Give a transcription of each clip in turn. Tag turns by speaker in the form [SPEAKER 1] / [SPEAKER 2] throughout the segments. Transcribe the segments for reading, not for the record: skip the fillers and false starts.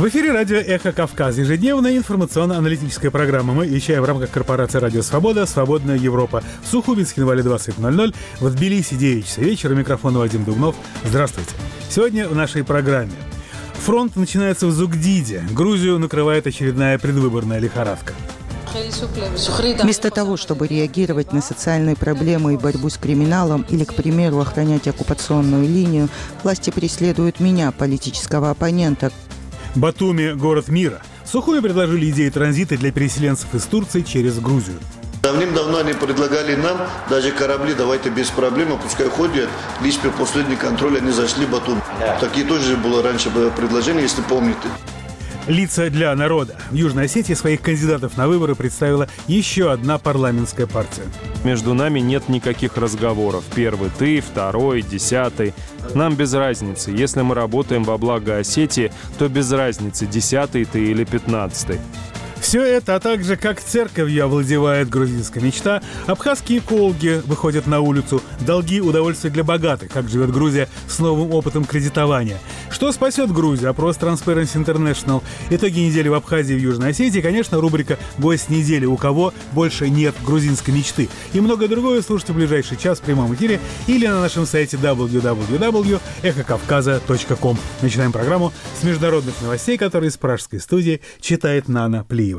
[SPEAKER 1] В эфире радио «Эхо Кавказ». Ежедневная информационно-аналитическая программа. Мы вещаем в рамках корпорации «Радио Свобода», «Свободная Европа». В Сухуминске на Вале 20:00, в Тбилиси 9 часов вечера. Микрофон Вадим Дубнов. Здравствуйте. Сегодня в нашей программе. Фронт начинается в Зугдиде. Грузию накрывает очередная предвыборная лихорадка.
[SPEAKER 2] Вместо того, чтобы реагировать на социальные проблемы и борьбу с криминалом или, к примеру, охранять оккупационную линию, власти преследуют меня, политического оппонента.
[SPEAKER 1] Батуми – город мира. Сухуми предложили идеи транзита для переселенцев из Турции через Грузию.
[SPEAKER 3] Давным-давно они предлагали нам, даже корабли, давайте без проблем, пускай ходят, лишь при последний контроль они зашли в Батуми. Такие тоже было раньше предложение, если помните.
[SPEAKER 1] Лица для народа. В Южной Осетии своих кандидатов на выборы представила еще одна парламентская партия.
[SPEAKER 4] Между нами нет никаких разговоров. Первый ты, второй, 10. Нам без разницы. Если мы работаем во благо Осетии, то без разницы, 10 ты или 15.
[SPEAKER 1] Все это, а также как церковью овладевает грузинская мечта, абхазские экологи выходят на улицу, долги, удовольствия для богатых, как живет Грузия с новым опытом кредитования. Что спасет Грузию? Опрос Transparency International. Итоги недели в Абхазии и в Южной Осетии, конечно, рубрика «Гость недели. У кого больше нет грузинской мечты?» И многое другое слушайте в ближайший час в прямом эфире или на нашем сайте www.echokavkaza.com. Начинаем программу с международных новостей, которые из пражской студии читает Нана Плиева.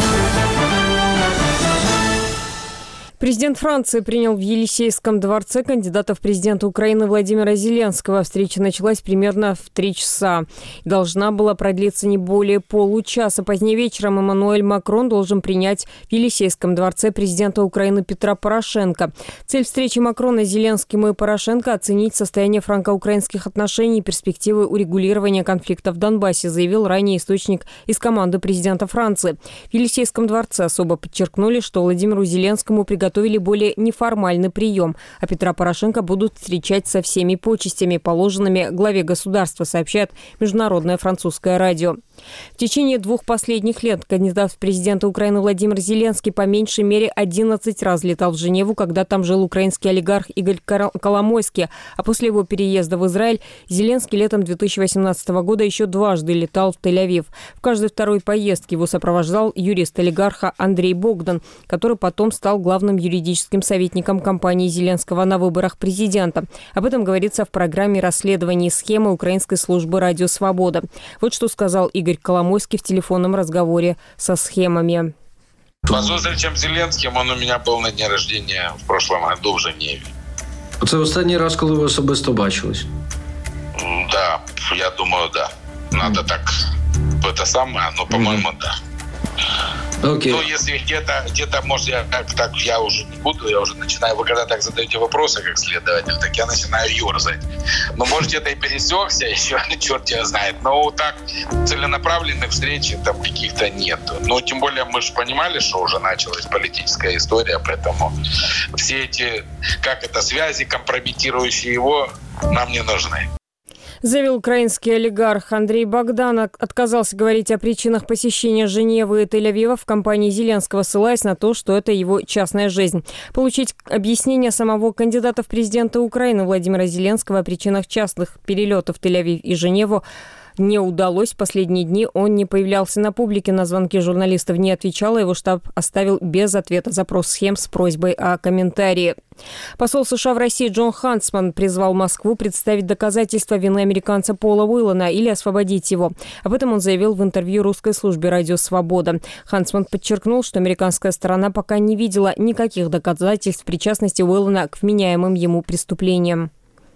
[SPEAKER 5] Президент Франции принял в Елисейском дворце кандидата в президенты Украины Владимира Зеленского. Встреча началась примерно в 3 часа. Должна была продлиться не более получаса. Позднее вечером Эммануэль Макрон должен принять в Елисейском дворце президента Украины Петра Порошенко. Цель встречи Макрона с Зеленским и Порошенко – оценить состояние франко-украинских отношений и перспективы урегулирования конфликта в Донбассе, заявил ранее источник из команды президента Франции. В Елисейском дворце особо подчеркнули, что Владимиру Зеленскому приготовили более неформальный прием, а Петра Порошенко будут встречать со всеми почестями, положенными главе государства, сообщает Международное французское радио. В течение 2 последних лет кандидат в президенты Украины Владимир Зеленский по меньшей мере 11 раз летал в Женеву, когда там жил украинский олигарх Игорь Коломойский, а после его переезда в Израиль Зеленский летом 2018 года еще дважды летал в Тель-Авив. В каждой второй поездке его сопровождал юрист олигарха Андрей Богдан, который потом стал главным юридическим советником кампании Зеленского на выборах президента. Об этом говорится в программе расследования схемы украинской службы «Радио Свобода». Вот что сказал Игорь Коломойский в телефонном разговоре со схемами.
[SPEAKER 6] По зустрічам з Зеленським он у меня был на дне рождения в прошлом году в Женеве.
[SPEAKER 7] Це останній раз, коли ви особисто бачились?
[SPEAKER 6] Да, я думаю, да. Надо так, это самое, но, по-моему, да.
[SPEAKER 7] Окей.
[SPEAKER 6] Ну, если где-то, может, я уже не буду, я уже начинаю, вы когда так задаете вопросы, как следователь, так я начинаю ерзать. Но, может, где-то и пересекся, еще черт его знает. Но так целенаправленных встреч там каких-то нету. Но тем более мы же понимали, что уже началась политическая история, поэтому все эти, связи, компрометирующие его, нам не нужны.
[SPEAKER 5] Заявил украинский олигарх. Андрей Богдан отказался говорить о причинах посещения Женевы и Тель-Авива в компании Зеленского, ссылаясь на то, что это его частная жизнь. Получить объяснение самого кандидата в президенты Украины Владимира Зеленского о причинах частных перелетов в Тель-Авив и Женеву не удалось. В последние дни он не появлялся на публике, на звонки журналистов не отвечал, а его штаб оставил без ответа запрос схем с просьбой о комментарии. Посол США в России Джон Хантсман призвал Москву представить доказательства вины американца Пола Уиллана или освободить его. Об этом он заявил в интервью русской службе «Радио Свобода». Хантсман подчеркнул, что американская сторона пока не видела никаких доказательств причастности Уиллана к вменяемым ему преступлениям.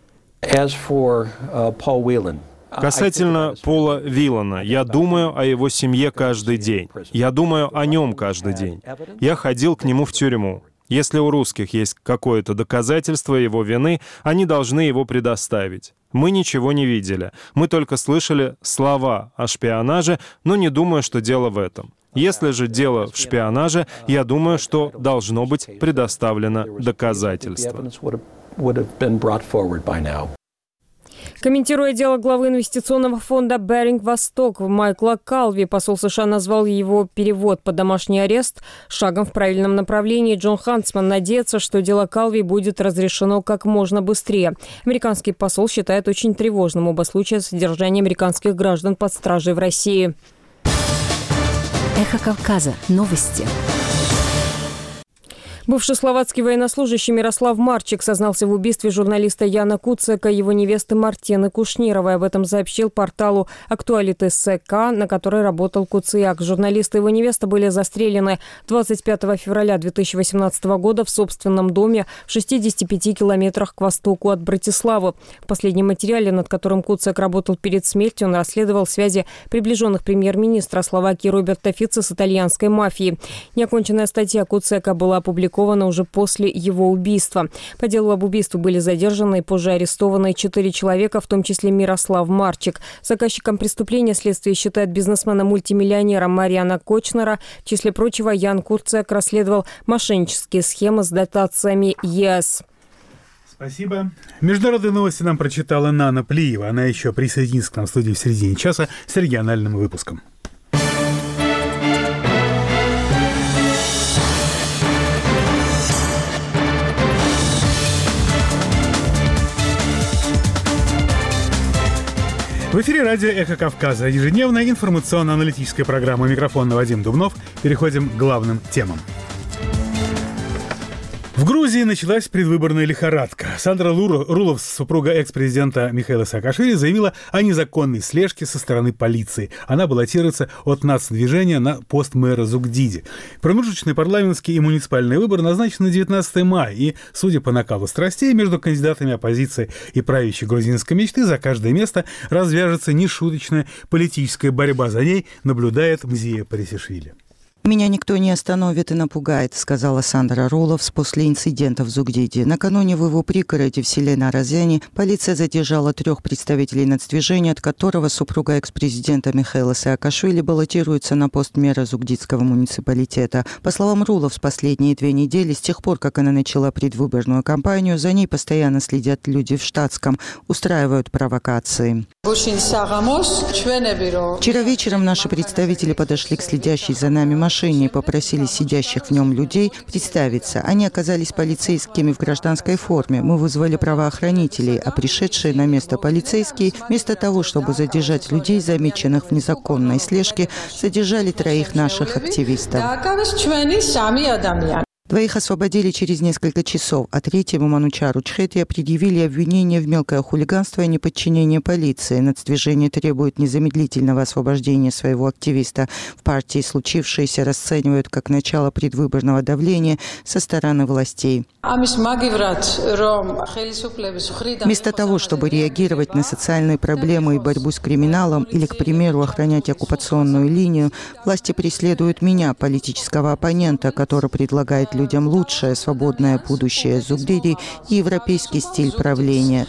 [SPEAKER 4] Касательно Пола Виллана, я думаю о его семье каждый день. Я думаю о нем каждый день. Я ходил к нему в тюрьму. Если у русских есть какое-то доказательство его вины, они должны его предоставить. Мы ничего не видели. Мы только слышали слова о шпионаже, но не думаю, что дело в этом. Если же дело в шпионаже, я думаю, что должно быть предоставлено доказательство.
[SPEAKER 5] Комментируя дело главы инвестиционного фонда «Беринг Восток» Майкла Калви, посол США назвал его перевод под домашний арест шагом в правильном направлении. Джон Хантсман надеется, что дело Калви будет разрешено как можно быстрее. Американский посол считает очень тревожным оба случая содержания американских граждан под стражей в России.
[SPEAKER 8] Эхо Кавказа. Новости.
[SPEAKER 5] Бывший словацкий военнослужащий Мирослав Марчик сознался в убийстве журналиста Яна Куцека и его невесты Мартины Кушнировой. Об этом сообщил порталу «Актуалитет.СК», на которой работал Куцияк. Журналист и его невеста были застрелены 25 февраля 2018 года в собственном доме в 65 километрах к востоку от Братиславы. В последнем материале, над которым Куцек работал перед смертью, он расследовал связи приближенных премьер-министра Словакии Роберта Фица с итальянской мафией. Неоконченная статья Куцека была опубликована уже после его убийства. По делу об убийстве были задержаны и позже арестованы 4 человека, в том числе Мирослав Марчик. Заказчиком преступления следствие считает бизнесмена-мультимиллионера Мариана Кочнера. В числе прочего, Ян Куцек расследовал мошеннические схемы с дотациями ЕС.
[SPEAKER 1] Спасибо. Международные новости нам прочитала Нана Плиева. Она еще присоединится к нам в студии в середине часа с региональным выпуском. В эфире радио «Эхо Кавказа». Ежедневная информационно-аналитическая программа. Микрофон Вадим Дубнов. Переходим к главным темам. В Грузии началась предвыборная лихорадка. Сандра Руловс, супруга экс-президента Михаила Саакашвили, заявила о незаконной слежке со стороны полиции. Она баллотируется от нацдвижения на пост мэра Зугдиди. Промежуточные парламентские и муниципальные выборы назначены на 19 мая. И, судя по накалу страстей, между кандидатами оппозиции и правящей грузинской мечты за каждое место развяжется нешуточная политическая борьба. За ней наблюдает Мзия Парисишвили.
[SPEAKER 2] «Меня никто не остановит и напугает», — сказала Сандра Руловс после инцидента в Зугдиди. Накануне в его пригороде в селе Наразяни полиция задержала 3 представителей нацдвижения, от которого супруга экс-президента Михаила Саакашвили баллотируется на пост мэра Зугдидского муниципалитета. По словам Руловс, последние 2 недели, с тех пор, как она начала предвыборную кампанию, за ней постоянно следят люди в штатском, устраивают провокации. Вчера вечером наши представители подошли к следящей за нами машине и попросили сидящих в нем людей представиться. Они оказались полицейскими в гражданской форме. Мы вызвали правоохранителей, а пришедшие на место полицейские, вместо того, чтобы задержать людей, замеченных в незаконной слежке, задержали 3 наших активистов. 2 освободили через несколько часов, а 3-му Манучару Чхетия предъявили обвинение в мелкое хулиганство и неподчинение полиции. Нацдвижение требует незамедлительного освобождения своего активиста. В партии случившееся расценивают как начало предвыборного давления со стороны властей. Вместо того, чтобы реагировать на социальные проблемы и борьбу с криминалом или, к примеру, охранять оккупационную линию, власти преследуют меня, политического оппонента, который предлагает людям лучшее, свободное будущее Зугдиди и европейский стиль правления,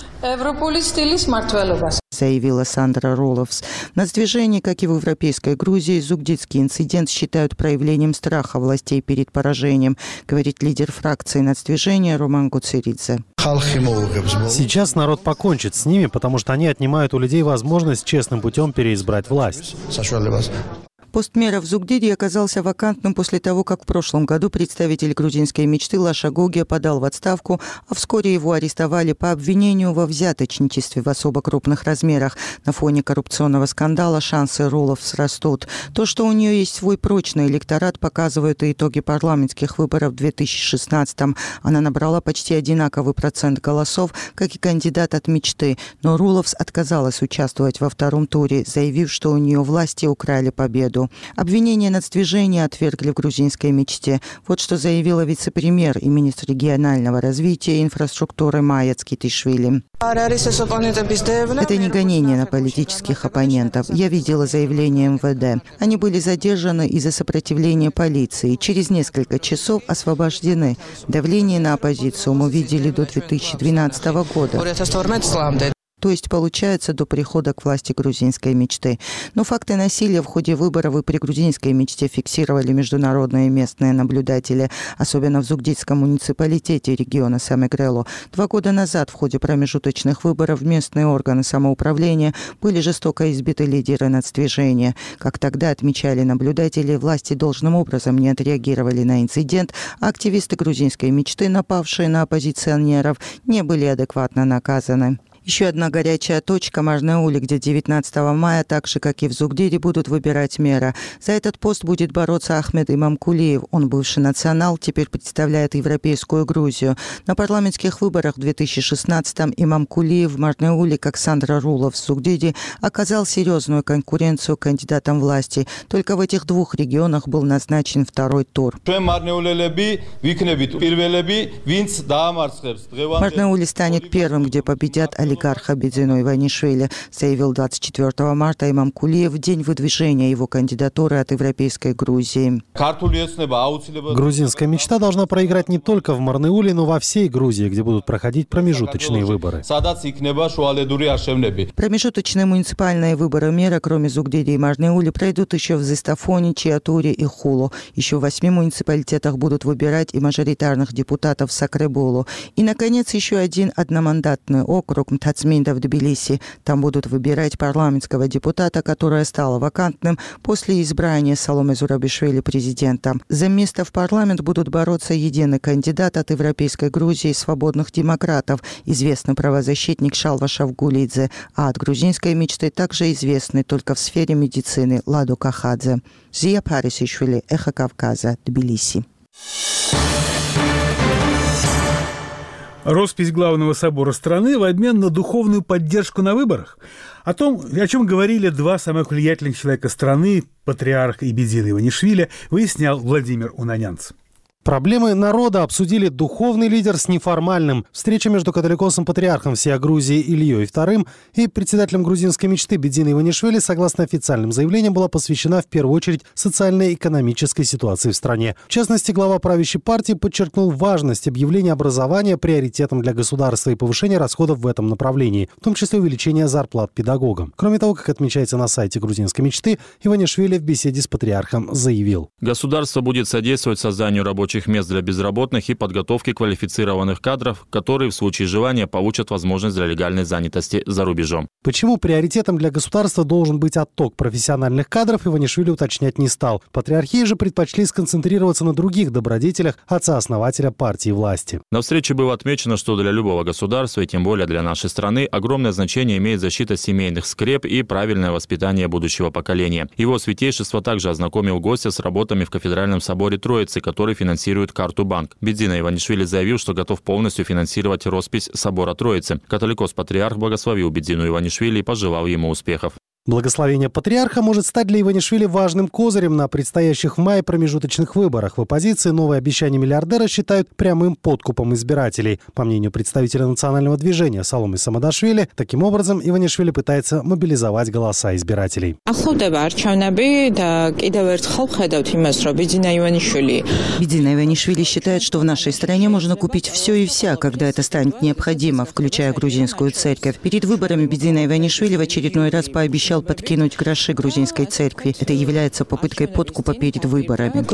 [SPEAKER 2] заявила Сандра Руловс. В нацдвижении, как и в европейской Грузии, зугдидский инцидент считают проявлением страха властей перед поражением, говорит лидер фракции нацдвижения Роман Гуцеридзе.
[SPEAKER 9] Сейчас народ покончит с ними, потому что они отнимают у людей возможность честным путем переизбрать власть.
[SPEAKER 2] Пост мэра в Зугдиди оказался вакантным после того, как в прошлом году представитель грузинской мечты Лаша Гогия подал в отставку, а вскоре его арестовали по обвинению во взяточничестве в особо крупных размерах. На фоне коррупционного скандала шансы Руловс растут. То, что у нее есть свой прочный электорат, показывают и итоги парламентских выборов в 2016-м. Она набрала почти одинаковый процент голосов, как и кандидат от мечты. Но Руловс отказалась участвовать во 2-м туре, заявив, что у нее власти украли победу. Обвинения нацдвижения отвергли в грузинской мечте. Вот что заявила вице-премьер и министр регионального развития и инфраструктуры Майя Цкитишвили. Это не гонение на политических оппонентов. Я видела заявление МВД. Они были задержаны из-за сопротивления полиции. Через несколько часов освобождены. Давление на оппозицию мы видели до 2012 года. то есть, получается, до прихода к власти грузинской мечты. Но факты насилия в ходе выборов и при грузинской мечте фиксировали международные и местные наблюдатели, особенно в Зугдидском муниципалитете региона Самегрело. 2 года назад в ходе промежуточных выборов местные органы самоуправления были жестоко избиты лидеры нацдвижения. Как тогда отмечали наблюдатели, власти должным образом не отреагировали на инцидент, а активисты грузинской мечты, напавшие на оппозиционеров, не были адекватно наказаны. Еще одна горячая точка – Марнеули, где 19 мая, так же, как и в Зугдиде, будут выбирать мэра. За этот пост будет бороться Ахмед Имамкулиев. Он бывший национал, теперь представляет европейскую Грузию. На парламентских выборах в 2016-м Имамкулиев в Марнеуле, как Сандра Рулов в Зугдиде, оказал серьезную конкуренцию кандидатам власти. Только в этих 2 регионах был назначен второй тур. Марнеули станет первым, где победят олигарха Бидзино Иванишвили, заявил 24 марта Имамкулиев в день выдвижения его кандидатуры от Европейской Грузии.
[SPEAKER 9] Грузинская мечта должна проиграть не только в Марнеуле, но во всей Грузии, где будут проходить промежуточные выборы.
[SPEAKER 2] Промежуточные муниципальные выборы мэра, кроме Зугдиди и Марнеули, пройдут еще в Зистафоне, Чиатуре и Хулу. Еще в 8 муниципалитетах будут выбирать и мажоритарных депутатов в Сакребулу. И, наконец, еще один одномандатный округ Мтацминда в Тбилиси. Там будут выбирать парламентского депутата, которое стало вакантным после избрания Саломе Зурабишвили президентом. За место в парламент будут бороться единый кандидат от Европейской Грузии и свободных демократов, известный правозащитник Шалва Шавгулидзе, а от грузинской мечты также известный только в сфере медицины Ладо Кахадзе. Зия Парисишвили, Эхо Кавказа, Тбилиси.
[SPEAKER 1] Роспись главного собора страны в обмен на духовную поддержку на выборах. О том, о чем говорили 2 самых влиятельных человека страны, патриарх и Бидзин Иванишвили, выяснял Владимир Унанянц.
[SPEAKER 9] Проблемы народа обсудили духовный лидер с неформальным. Встреча между католикосом-патриархом всея Грузии Ильей II и председателем грузинской мечты Бидзиной Иванишвили, согласно официальным заявлениям, была посвящена в первую очередь социально-экономической ситуации в стране. В частности, глава правящей партии подчеркнул важность объявления образования приоритетом для государства и повышения расходов в этом направлении, в том числе увеличения зарплат педагогам. Кроме того, как отмечается на сайте грузинской мечты, Иванишвили в беседе с патриархом заявил:
[SPEAKER 10] «Государство будет содействовать созданию рабочих мест для безработных и подготовки квалифицированных кадров, которые в случае желания получат возможность для легальной занятости за рубежом».
[SPEAKER 9] Почему приоритетом для государства должен быть отток профессиональных кадров, Иванишвили уточнять не стал. Патриархии же предпочли сконцентрироваться на других добродетелях отца-основателя партии власти.
[SPEAKER 10] На встрече было отмечено, что для любого государства, и тем более для нашей страны, огромное значение имеет защита семейных скреп и правильное воспитание будущего поколения. Его святейшество также ознакомил гостя с работами в Кафедральном соборе Троицы, который финансирует Карту Банк. Бидзина Иванишвили заявил, что готов полностью финансировать роспись собора Троицы. Католикос-патриарх благословил Бидзину Иванишвили и пожелал ему успехов.
[SPEAKER 9] Благословение патриарха может стать для Иванишвили важным козырем на предстоящих в мае промежуточных выборах. В оппозиции новые обещания миллиардера считают прямым подкупом избирателей. По мнению представителя национального движения Саломе Самадашвили, таким образом Иванишвили пытается мобилизовать голоса избирателей.
[SPEAKER 2] Бидзина Иванишвили считает, что в нашей стране можно купить все и вся, когда это станет необходимо, включая грузинскую церковь. Перед выборами Бидзина Иванишвили в очередной раз пообещал подкинуть гроши грузинской церкви. Это является попыткой подкупа перед выборами.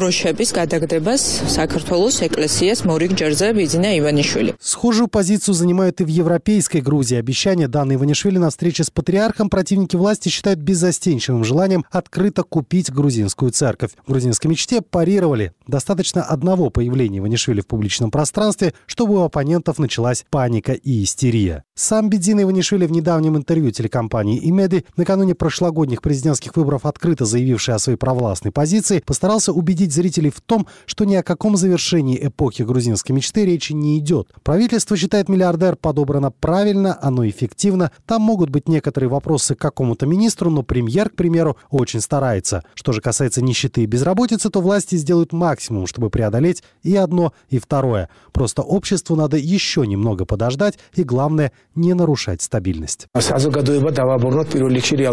[SPEAKER 9] Схожую позицию занимают и в европейской Грузии. Обещания, данные Иванишвили на встрече с патриархом, противники власти считают беззастенчивым желанием открыто купить грузинскую церковь. В грузинской мечте парировали. Достаточно одного появления Иванишвили в публичном пространстве, чтобы у оппонентов началась паника и истерия. Сам Бидзина Иванишвили в недавнем интервью телекомпании «Имеди», накануне прошлогодних президентских выборов открыто заявивший о своей провластной позиции, постарался убедить зрителей в том, что ни о каком завершении эпохи грузинской мечты речи не идет. Правительство считает, миллиардер подобрано правильно, оно эффективно. Там могут быть некоторые вопросы к какому-то министру, но премьер, к примеру, очень старается. Что же касается нищеты и безработицы, то власти сделают максимум, чтобы преодолеть и одно, и второе. Просто обществу надо еще немного подождать и, главное, не нарушать стабильность.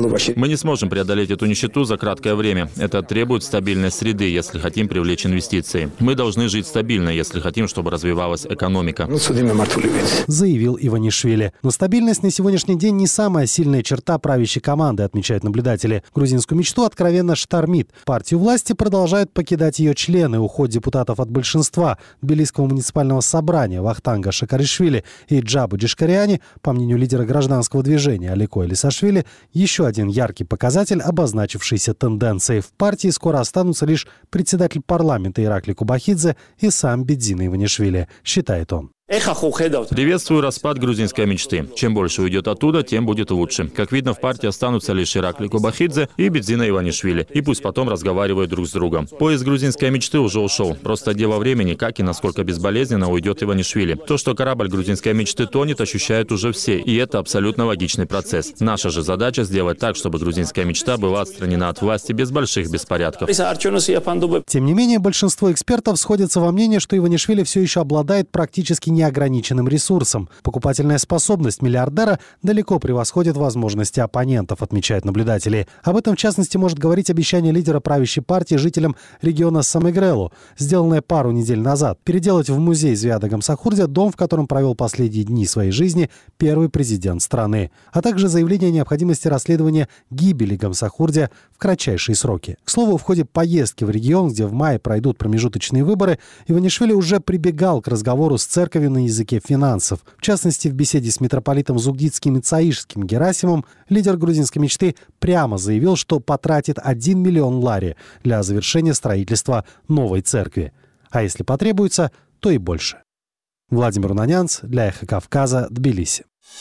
[SPEAKER 10] Мы не сможем преодолеть эту нищету за краткое время. Это требует стабильной среды, если хотим привлечь инвестиции. Мы должны жить стабильно, если хотим, чтобы развивалась экономика.
[SPEAKER 9] Заявил Иванишвили. Но стабильность на сегодняшний день не самая сильная черта правящей команды, отмечают наблюдатели. Грузинскую мечту откровенно штормит. Партию власти продолжают покидать ее члены. Уход депутатов от большинства Тбилисского муниципального собрания Вахтанга Шакаришвили и Джабы Джишкариани, по мнению лидера гражданского движения Алико Элисашвили, еще один яркий показатель обозначившейся тенденции. В партии скоро останутся лишь председатель парламента Иракли Кубахидзе и сам Бедзина Иванишвили, считает он.
[SPEAKER 10] Приветствую распад грузинской мечты. Чем больше уйдет оттуда, тем будет лучше. Как видно, в партии останутся лишь Иракли Кубахидзе и Бедзина Иванишвили. И пусть потом разговаривают друг с другом. Поезд грузинской мечты уже ушел. Просто дело времени, как и насколько безболезненно уйдет Иванишвили. То, что корабль грузинской мечты тонет, ощущают уже все. И это абсолютно логичный процесс. Наша же задача сделать так, чтобы грузинская мечта была отстранена от власти без больших беспорядков.
[SPEAKER 9] Тем не менее, большинство экспертов сходятся во мнении, что Иванишвили все еще обладает практически неограниченным ресурсом. Покупательная способность миллиардера далеко превосходит возможности оппонентов, отмечают наблюдатели. Об этом, в частности, может говорить обещание лидера правящей партии жителям региона Самегрелу, сделанное пару недель назад, переделать в музей Звиада Гамсахурдия дом, в котором провел последние дни своей жизни первый президент страны, а также заявление о необходимости расследования гибели Гамсахурдия в кратчайшие сроки. К слову, в ходе поездки в регион, где в мае пройдут промежуточные выборы, Иванишвили уже прибегал к разговору с церковью на языке финансов. В частности, в беседе с митрополитом Зугдитским и Цаишским Герасимом лидер грузинской мечты прямо заявил, что потратит 1 миллион лари для завершения строительства новой церкви. А если потребуется, то и больше. Владимир Унанянц для Эхо Кавказа, Тбилиси.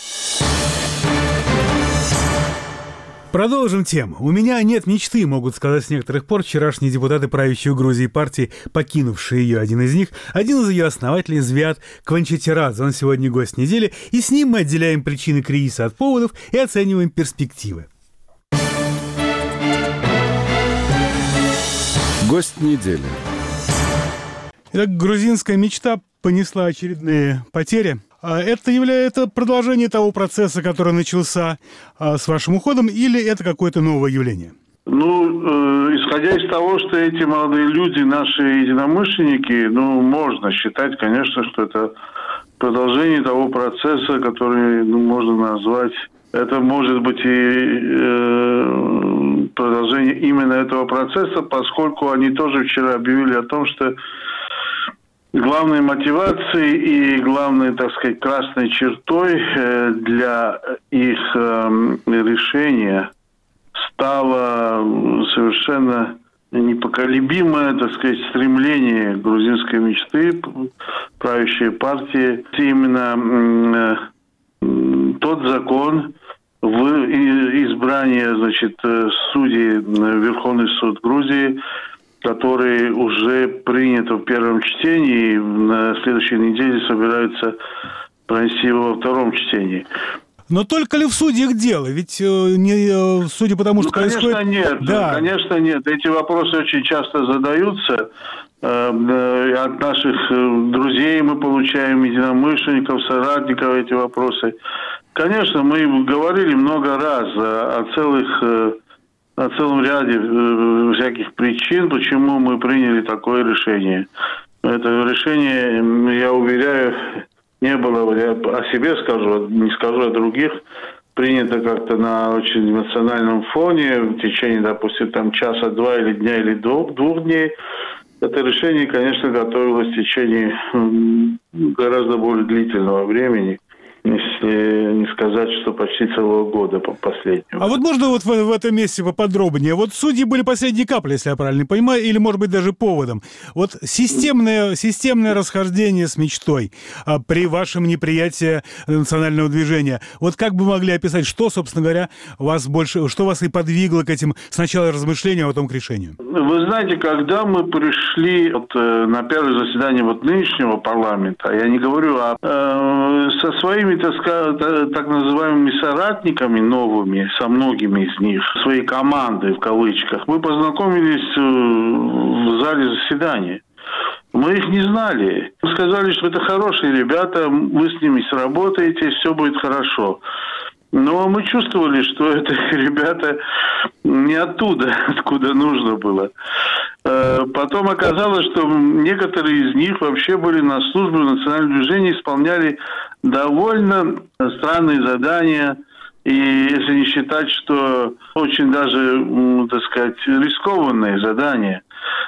[SPEAKER 1] Продолжим тему. У меня нет мечты, могут сказать с некоторых пор вчерашние депутаты правящей у Грузии партии, покинувшие ее. Один из них, один из ее основателей, Звиад Кванчатирадзе. Он сегодня гость недели, и с ним мы отделяем причины кризиса от поводов и оцениваем перспективы.
[SPEAKER 11] Гость недели.
[SPEAKER 1] Итак, грузинская мечта понесла очередные потери. Это является продолжение того процесса, который начался с вашим уходом, или это какое-то новое явление?
[SPEAKER 12] Исходя из того, что эти молодые люди, наши единомышленники, можно считать, конечно, что это продолжение того процесса, который можно назвать, это может быть и продолжение именно этого процесса, поскольку они тоже вчера объявили о том, что главной мотивацией и главной, так сказать, красной чертой для их решения стало совершенно непоколебимое, так сказать, стремление грузинской мечты, правящей партии, именно тот закон избрания, значит, судей в Верховный суд Грузии, который уже принят в первом чтении, и на следующей неделе собираются пронести его во втором чтении.
[SPEAKER 1] Но только ли в судьях дело? Ведь судя по тому, что происходит...
[SPEAKER 12] Конечно, нет. Да. Конечно, нет. Эти вопросы очень часто задаются. От наших друзей мы получаем, единомышленников, соратников эти вопросы. Конечно, мы говорили много раз о целом ряде всяких причин, почему мы приняли такое решение. Это решение, я уверяю, не было, я о себе скажу, не скажу о других, принято как-то на очень эмоциональном фоне, в течение, допустим, часа-два или дня, или двух дней. Это решение, конечно, готовилось в течение гораздо более длительного времени. Если не сказать, что почти целого года последнего.
[SPEAKER 1] А вот можно вот в этом месте поподробнее? Вот судьи были последней каплей, если я правильно понимаю, или, может быть, даже поводом. Вот системное расхождение с мечтой при вашем неприятии национального движения. Вот как бы могли описать, что, собственно говоря, что вас и подвигло к этим сначала размышлениям, а потом к решению?
[SPEAKER 12] Вы знаете, когда мы пришли на первое заседание нынешнего парламента, я не говорю со своими, так называемыми соратниками новыми, со многими из них, своей командой в кавычках, мы познакомились в зале заседания. Мы их не знали. Мы сказали, что это хорошие ребята, вы с ними сработаете, все будет хорошо. Но мы чувствовали, что это ребята не оттуда, откуда нужно было. Потом оказалось, что некоторые из них вообще были на службе в национальном движении, исполняли довольно странные задания. И если не считать, что очень даже, так сказать, рискованные задания.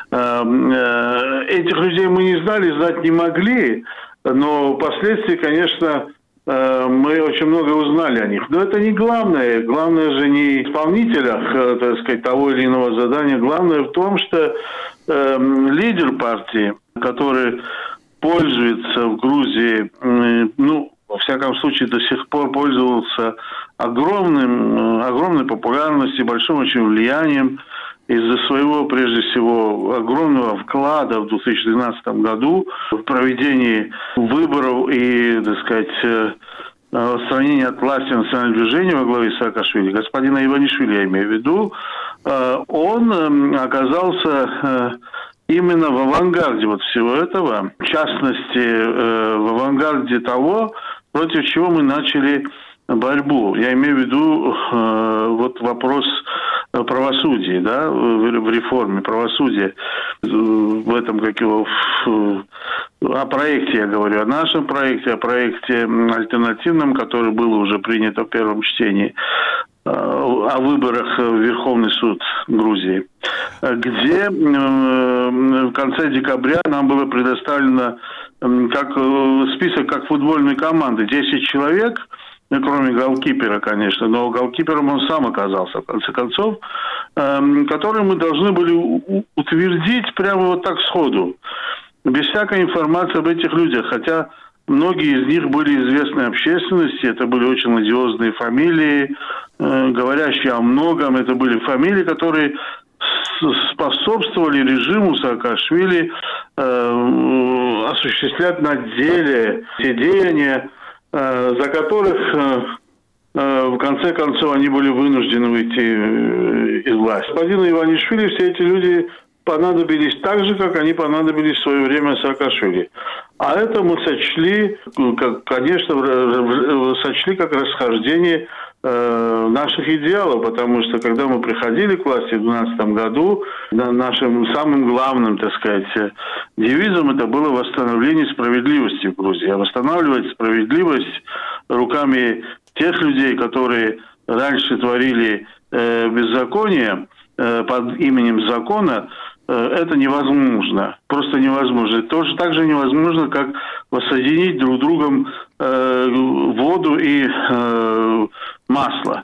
[SPEAKER 12] Этих людей мы не знали, знать не могли, но впоследствии, конечно, мы очень много узнали о них. Но это не главное. Главное же не в исполнителях, так сказать, того или иного задания. Главное в том, что лидер партии, который пользуется в Грузии, во всяком случае, до сих пор пользовался огромной популярностью, большим очень влиянием из-за своего, прежде всего, огромного вклада в 2012 году в проведении выборов и, так сказать, отстранения от власти национального движения во главе Саакашвили, господина Иванишвили, я имею в виду, он оказался именно в авангарде вот всего этого, в частности, в авангарде того, против чего мы начали борьбу. Я имею в виду вот вопрос правосудия, да, в реформе правосудия, в этом, о проекте я говорю, о нашем проекте, о проекте альтернативном, который был уже принят в первом чтении, о выборах в Верховный суд Грузии, где в конце декабря нам было предоставлено список как футбольной команды, 10 человек, кроме голкипера, конечно, но голкипером он сам оказался, в конце концов, которые мы должны были утвердить прямо вот так сходу, без всякой информации об этих людях, хотя многие из них были известны общественности, это были очень одиозные фамилии, говорящие о многом, это были фамилии, которые способствовали режиму Саакашвили осуществлять на деле те деяния, за которых в конце концов они были вынуждены выйти из власти. Господину Иванишвили все эти люди понадобились так же, как они понадобились в свое время Саакашвили. А это мы сочли, как расхождение наших идеалов, потому что когда мы приходили к власти в 2012 году, нашим самым главным, так сказать, девизом это было восстановление справедливости в Грузии. А восстанавливать справедливость руками тех людей, которые раньше творили беззаконие под именем закона, это невозможно. Просто невозможно. Тоже так же невозможно, как воссоединить друг с другом воду и масло.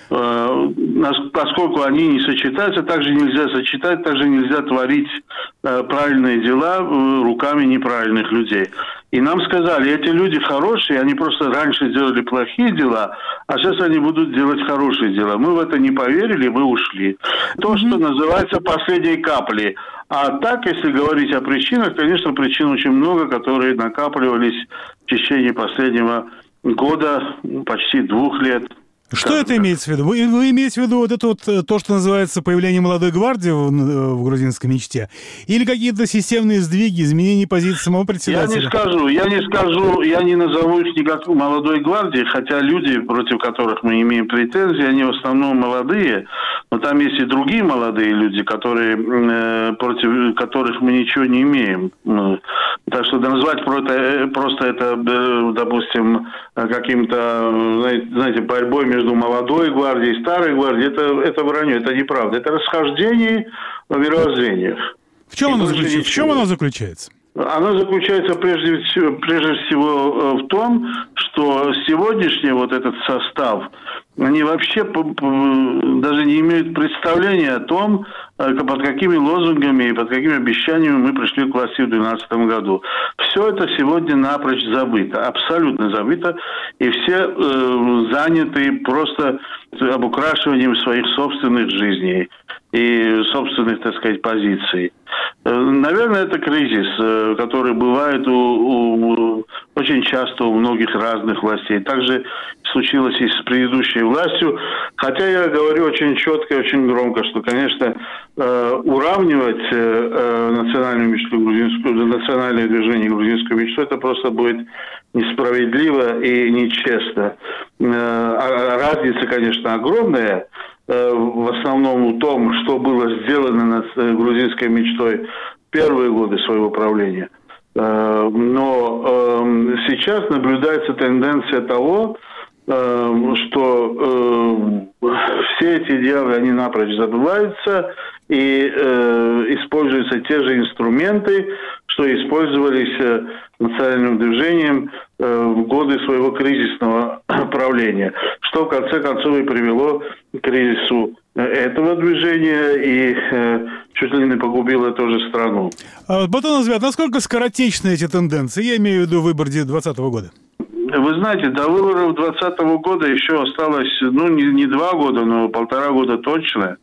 [SPEAKER 12] Поскольку они не сочетаются, также нельзя сочетать, также нельзя творить правильные дела руками неправильных людей. И нам сказали, эти люди хорошие, они просто раньше делали плохие дела, а сейчас они будут делать хорошие дела. Мы в это не поверили, мы ушли. То, что называется последней каплей. А так, если говорить о причинах, конечно, причин очень много, которые накапливались в течение последнего года, почти 2 лет.
[SPEAKER 1] Что это имеется в виду? Вы имеете в виду вот это вот то, что называется появление молодой гвардии в грузинской мечте? Или какие-то системные сдвиги, изменения позиции самого председателя?
[SPEAKER 12] Я не назову их никак молодой гвардией, хотя люди, против которых мы имеем претензии, они в основном молодые, но там есть и другие молодые люди, против которых мы ничего не имеем. Так что назвать просто это, допустим, каким-то, знаете, борьбой между молодой гвардией и старой гвардией, это вранье, это неправда. Это расхождение в мировоззрениях.
[SPEAKER 1] В чем оно заключается?
[SPEAKER 12] Оно заключается прежде всего в том, что сегодняшний вот этот состав, они вообще даже не имеют представления о том, под какими лозунгами и под какими обещаниями мы пришли к власти в 2012 году. Все это сегодня напрочь забыто, абсолютно забыто, и все заняты просто обукрашиванием своих собственных жизней и собственных, так сказать, позиций. Наверное, это кризис, который бывает у очень очень часто у многих разных властей. Также случилось и с предыдущей властью. Хотя я говорю очень четко и очень громко, что, конечно, уравнивать национальное движение грузинскую мечту, это просто будет несправедливо и нечестно. Разница, конечно, огромная. В основном в том, что было сделано над грузинской мечтой в первые годы своего правления. Но сейчас наблюдается тенденция того, что все эти дела, они напрочь забываются и используются те же инструменты, что использовались национальным движением в годы своего кризисного правления, что в конце концов и привело к кризису этого движения и чуть ли не погубило тоже страну.
[SPEAKER 1] Батон Азбят, насколько скоротечны эти тенденции? Я имею в виду выбор 2020 года.
[SPEAKER 12] Вы знаете, до выборов 2020 года еще осталось, не 2 года, но 1,5 года точно.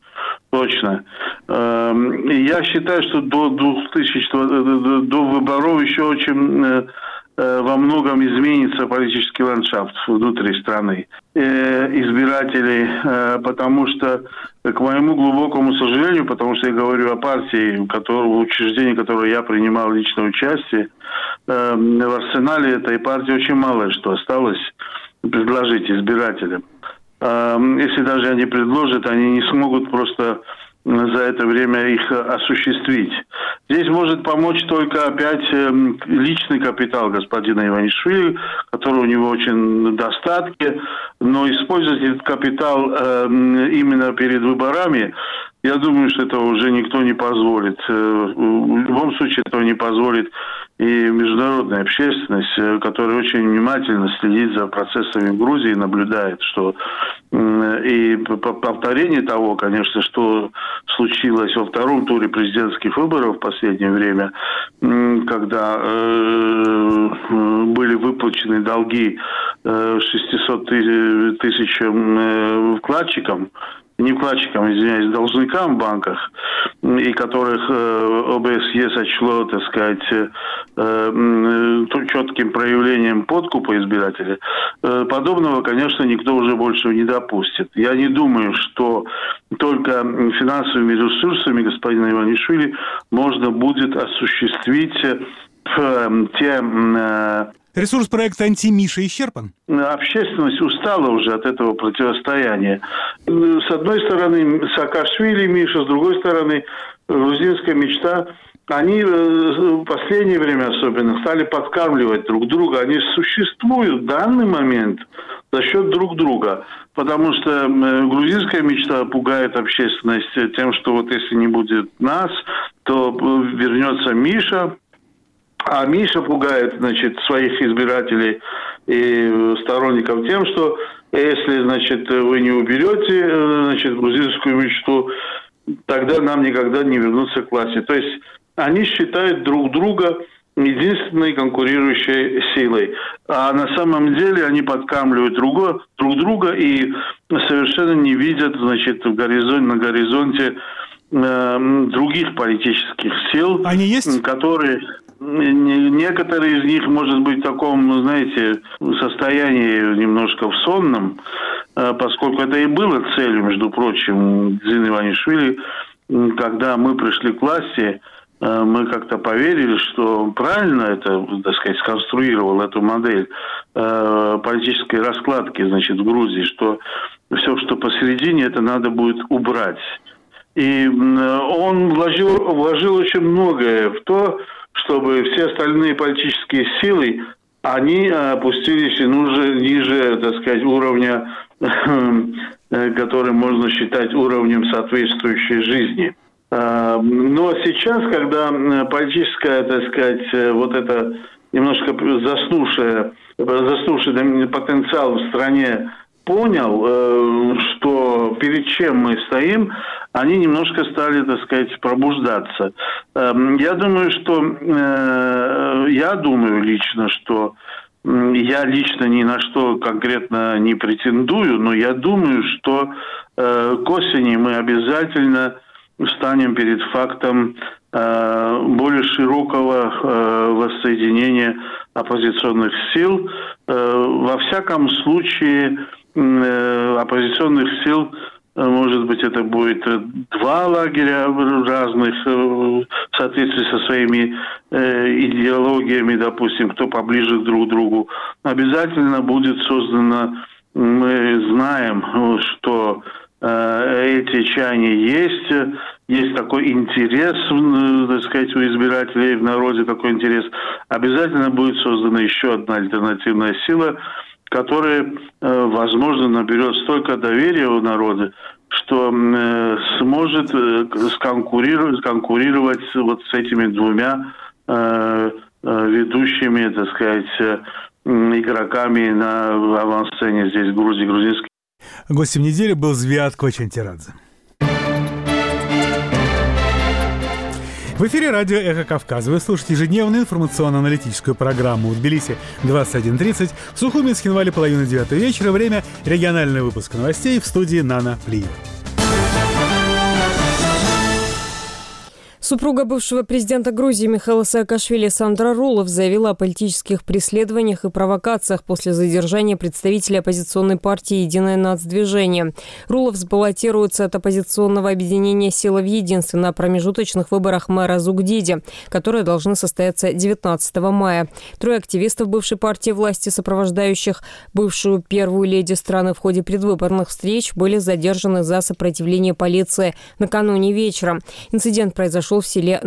[SPEAKER 12] Я считаю, что до выборов еще очень во многом изменится политический ландшафт внутри страны избирателей, потому что, к моему глубокому сожалению, потому что я говорю о партии, в учреждении, в которой я принимал личное участие, в арсенале этой партии очень мало что осталось предложить избирателям. Если даже они предложат, они не смогут просто за это время их осуществить. Здесь может помочь только опять личный капитал господина Иванишвили, который у него очень достатки, но использовать этот капитал именно перед выборами, я думаю, что этого уже никто не позволит. В любом случае этого не позволит и международная общественность, которая очень внимательно следит за процессами в Грузии, наблюдает, что и повторение того, конечно, что случилось во втором туре президентских выборов в последнее время, когда были выплачены долги 600 тысяч вкладчикам, не вкладчикам, извиняюсь, должникам в банках, и которых ОБСЕ сочло, так сказать, четким проявлением подкупа избирателей, подобного, конечно, никто уже больше не допустит. Я не думаю, что только финансовыми ресурсами господина Иванишвили можно будет осуществить те...
[SPEAKER 1] Ресурс проекта «Анти-Миша» исчерпан?
[SPEAKER 12] Общественность устала уже от этого противостояния. С одной стороны Саакашвили, Миша, с другой стороны грузинская мечта. Они в последнее время особенно стали подкармливать друг друга. Они существуют в данный момент за счет друг друга. Потому что грузинская мечта пугает общественность тем, что вот если не будет нас, то вернется Миша. А Миша пугает, значит, своих избирателей и сторонников тем, что если, значит, вы не уберете, значит, грузинскую мечту, тогда нам никогда не вернуться к власти. То есть они считают друг друга единственной конкурирующей силой. А на самом деле они подкармливают друг друга и совершенно не видят, значит, на горизонте других политических сил,
[SPEAKER 1] они есть?
[SPEAKER 12] Которые... Некоторые из них, может быть, в таком, знаете, состоянии немножко в сонном, поскольку это и было целью, между прочим, Дзин Иванишвили, когда мы пришли к власти, мы как-то поверили, что правильно это, так сказать, сконструировал эту модель политической раскладки, значит, в Грузии, что все, что посередине, это надо будет убрать. И он вложил очень многое в то, чтобы все остальные политические силы, они опустились ниже, так сказать, уровня, который можно считать уровнем соответствующей жизни. Но сейчас, когда политическая, так сказать, вот это немножко заснувший потенциал в стране понял, что перед чем мы стоим, они немножко стали, так сказать, пробуждаться. Я думаю лично, что я лично ни на что конкретно не претендую, но я думаю, что к осени мы обязательно встанем перед фактом более широкого воссоединения оппозиционных сил. Во всяком случае, оппозиционных сил, может быть, это будет два лагеря разных в соответствии со своими идеологиями, допустим, кто поближе друг к другу. Обязательно будет создано, мы знаем, что эти чаяния есть такой интерес, так сказать, у избирателей в народе, такой интерес. Обязательно будет создана еще одна альтернативная сила, которая, возможно, наберет столько доверия у народа, что сможет конкурировать вот с этими двумя ведущими, так сказать, игроками на авансцене здесь, в Грузии, грузинской.
[SPEAKER 1] Гостем недели был Звиат Кочентирадзе. В эфире радио «Эхо Кавказа». Вы слушаете ежедневную информационно-аналитическую программу в Тбилиси 21:30, в Сухуми с Хинвали 8:30 вечера. Время регионального выпуска новостей в студии Нана Плиева.
[SPEAKER 5] Супруга бывшего президента Грузии Михаила Саакашвили Сандра Рулов заявила о политических преследованиях и провокациях после задержания представителя оппозиционной партии «Единое нацдвижение». Рулов баллотируется от оппозиционного объединения «Сила в единстве» на промежуточных выборах мэра Зугдиди, которые должны состояться 19 мая. Трое активистов бывшей партии власти, сопровождающих бывшую первую леди страны в ходе предвыборных встреч, были задержаны за сопротивление полиции накануне вечером. Инцидент произошел в селе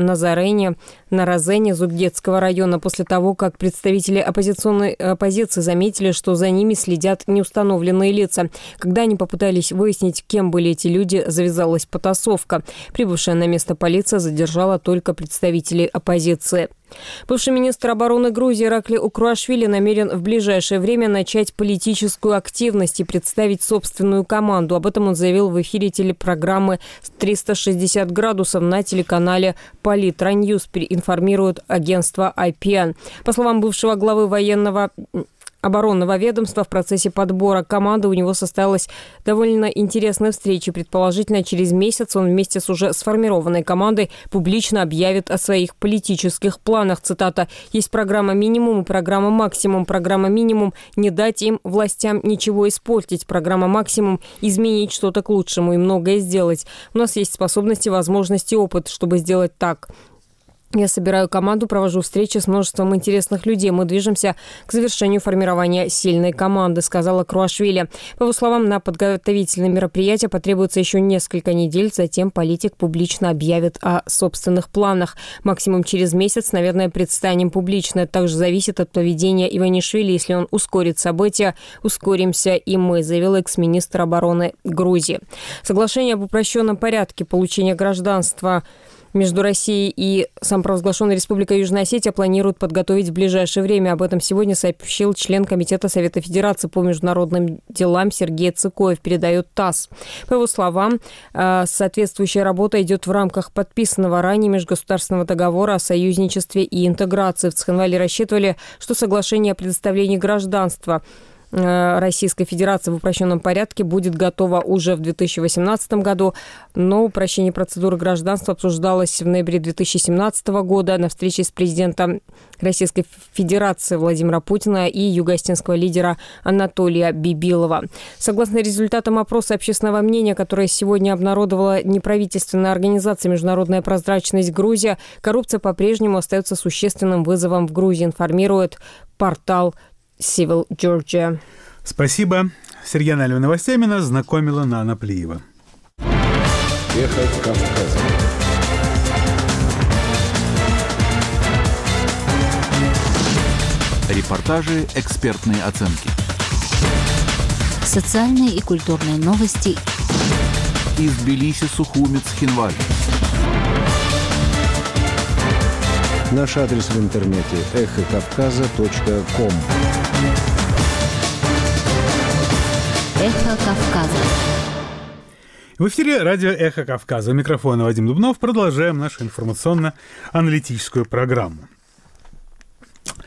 [SPEAKER 5] Наразене Зугдетского района после того, как представители оппозиции заметили, что за ними следят неустановленные лица. Когда они попытались выяснить, кем были эти люди, завязалась потасовка. Прибывшая на место полиция задержала только представителей оппозиции. Бывший министр обороны Грузии Иракли Укруашвили намерен в ближайшее время начать политическую активность и представить собственную команду. Об этом он заявил в эфире телепрограммы «360 градусов» на телеканале Политраньюз, информирует агентство IPN. По словам бывшего главы военного оборонного ведомства, в процессе подбора команды у него состоялась довольно интересная встреча. Предположительно, через месяц он вместе с уже сформированной командой публично объявит о своих политических планах. Цитата: «Есть программа «Минимум» и программа «Максимум». Программа «Минимум» – не дать им, властям, ничего испортить. Программа «Максимум» – изменить что-то к лучшему и многое сделать. У нас есть способности, возможности, опыт, чтобы сделать так. Я собираю команду, провожу встречи с множеством интересных людей. Мы движемся к завершению формирования сильной команды», — сказала Круашвили. По его словам, на подготовительные мероприятия потребуется еще несколько недель. Затем политик публично объявит о собственных планах. Максимум через месяц, наверное, предстанем публично. Это также зависит от поведения Иванишвили. Если он ускорит события, ускоримся и мы, заявил экс-министр обороны Грузии. Соглашение об упрощенном порядке получения гражданства между Россией и самопровозглашенной Республикой Южная Осетия планируют подготовить в ближайшее время. Об этом сегодня сообщил член Комитета Совета Федерации по международным делам Сергей Цикоев, передает ТАСС. По его словам, соответствующая работа идет в рамках подписанного ранее межгосударственного договора о союзничестве и интеграции. В Цхинвале рассчитывали, что соглашение о предоставлении гражданства Российской Федерации в упрощенном порядке будет готово уже в 2018 году, но упрощение процедуры гражданства обсуждалось в ноябре 2017 года на встрече с президентом Российской Федерации Владимира Путина и юго-осетинского лидера Анатолия Бибилова. Согласно результатам опроса общественного мнения, которое сегодня обнародовала неправительственная организация «Международная прозрачность Грузия», коррупция по-прежнему остается существенным вызовом в Грузии, информирует портал Civil Georgia.
[SPEAKER 1] Спасибо. С региональными новостями нас знакомила Нана Плиева.
[SPEAKER 11] Эхо Кавказа. Репортажи, экспертные оценки.
[SPEAKER 8] Социальные и культурные новости.
[SPEAKER 11] Из Тбилиси, Сухуми, Цхинвали. Наш адрес в интернете эхокавказа.ком.
[SPEAKER 8] Эхо Кавказа.
[SPEAKER 1] В эфире радио «Эхо Кавказа». У микрофона Вадим Дубнов. Продолжаем нашу информационно-аналитическую программу.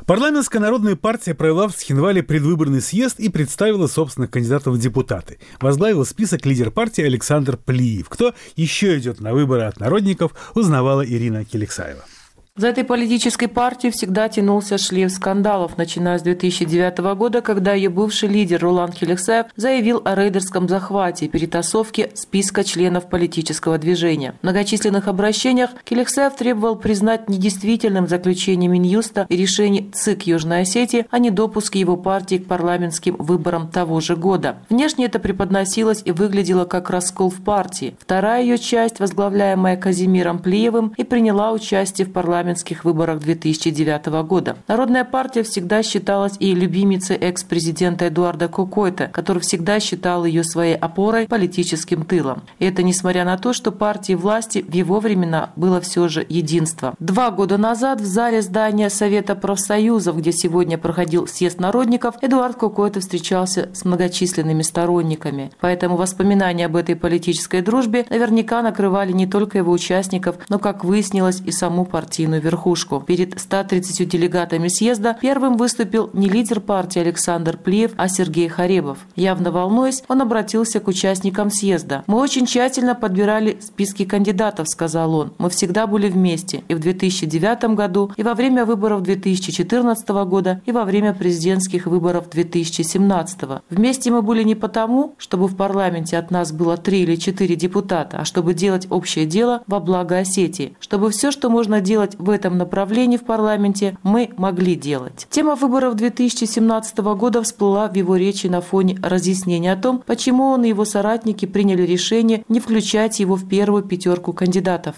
[SPEAKER 1] Парламентская народная партия провела в Цхинвале предвыборный съезд и представила собственных кандидатов в депутаты. Возглавил список лидер партии Александр Плиев. Кто еще идет на выборы от народников, узнавала Ирина Келексаева.
[SPEAKER 13] За этой политической партией всегда тянулся шлейф скандалов, начиная с 2009 года, когда ее бывший лидер Ролан Келексаев заявил о рейдерском захвате и перетасовке списка членов политического движения. В многочисленных обращениях Келексаев требовал признать недействительным заключение Минюста и решение ЦИК Южной Осетии о недопуске его партии к парламентским выборам того же года. Внешне это преподносилось и выглядело как раскол в партии. Вторая ее часть, возглавляемая Казимиром Плиевым, и приняла участие в парламентских выборах 2009 года. Народная партия всегда считалась и любимицей экс-президента Эдуарда Кокойта, который всегда считал ее своей опорой, политическим тылом. И это несмотря на то, что партии власти в его времена было все же единство. 2 года назад в зале здания Совета профсоюзов, где сегодня проходил съезд народников, Эдуард Кокойта встречался с многочисленными сторонниками. Поэтому воспоминания об этой политической дружбе наверняка накрывали не только его участников, но, как выяснилось, и саму партийную верхушку. Перед 130 делегатами съезда первым выступил не лидер партии Александр Плиев, а Сергей Харебов. Явно волнуясь, он обратился к участникам съезда. «Мы очень тщательно подбирали списки кандидатов», — сказал он. «Мы всегда были вместе и в 2009 году, и во время выборов 2014 года, и во время президентских выборов 2017. Вместе мы были не потому, чтобы в парламенте от нас было 3 или 4 депутата, а чтобы делать общее дело во благо Осетии, чтобы все, что можно делать в этом направлении в парламенте, мы могли делать». Тема выборов 2017 года всплыла в его речи на фоне разъяснения о том, почему он и его соратники приняли решение не включать его в первую 5 кандидатов.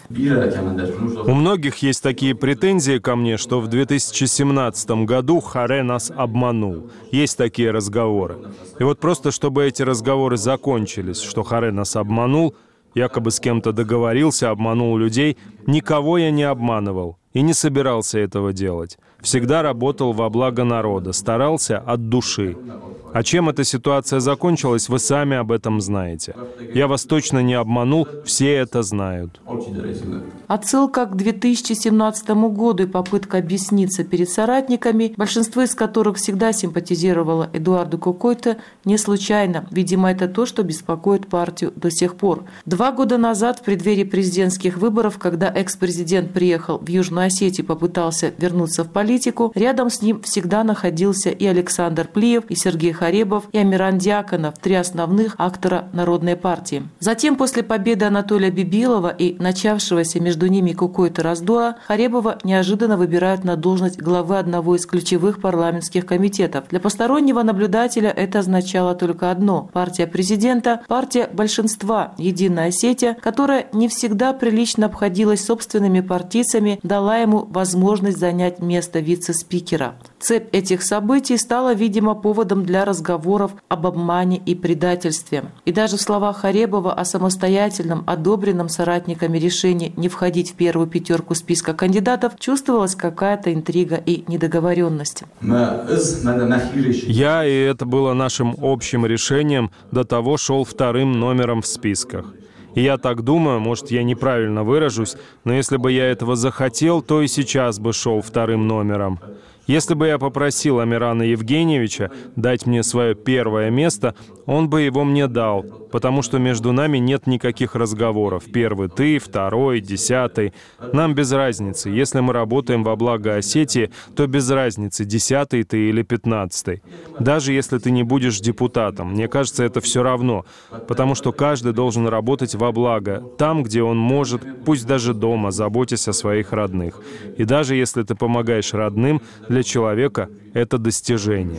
[SPEAKER 4] У многих есть такие претензии ко мне, что в 2017 году Харе нас обманул. Есть такие разговоры. И вот просто, чтобы эти разговоры закончились, что Харе нас обманул, якобы с кем-то договорился, обманул людей, никого я не обманывал и не собирался этого делать. Всегда работал во благо народа, старался от души. А чем эта ситуация закончилась, вы сами об этом знаете. Я вас точно не обманул, все это знают.
[SPEAKER 13] Отсылка к 2017 году и попытка объясниться перед соратниками, большинство из которых всегда симпатизировало Эдуарду Кокойта, не случайно. Видимо, это то, что беспокоит партию до сих пор. 2 года назад, в преддверии президентских выборов, когда экс-президент приехал в Южную Осетию и попытался вернуться в политику, рядом с ним всегда находился и Александр Плиев, и Сергей Харебов, и Амиран Дьяконов, 3 основных актора Народной партии. Затем, после победы Анатолия Бибилова и начавшегося между ними какой-то раздора, Харебова неожиданно выбирают на должность главы одного из ключевых парламентских комитетов. Для постороннего наблюдателя это означало только одно: партия президента, партия большинства, Единая Осетия, которая не всегда прилично обходилась собственными партийцами, дала ему возможность занять место вице-спикера. Цепь этих событий стала, видимо, поводом для разговоров об обмане и предательстве. И даже в словах Харебова о самостоятельном, одобренном соратниками решении не входить в первую 5 списка кандидатов чувствовалась какая-то интрига и недоговоренность.
[SPEAKER 4] Я, и это было нашим общим решением, до того шел 2-м номером в списках. И я так думаю, может, я неправильно выражусь, но если бы я этого захотел, то и сейчас бы шел 2-м номером. Если бы я попросил Амирана Евгеньевича дать мне свое 1-е место, он бы его мне дал, потому что между нами нет никаких разговоров. 1-й ты, 2-й, 10-й. Нам без разницы. Если мы работаем во благо Осетии, то без разницы, 10-й ты или 15-й. Даже если ты не будешь депутатом, мне кажется, это все равно, потому что каждый должен работать во благо, там, где он может, пусть даже дома, заботясь о своих родных. И даже если ты помогаешь родным, для человека это достижение.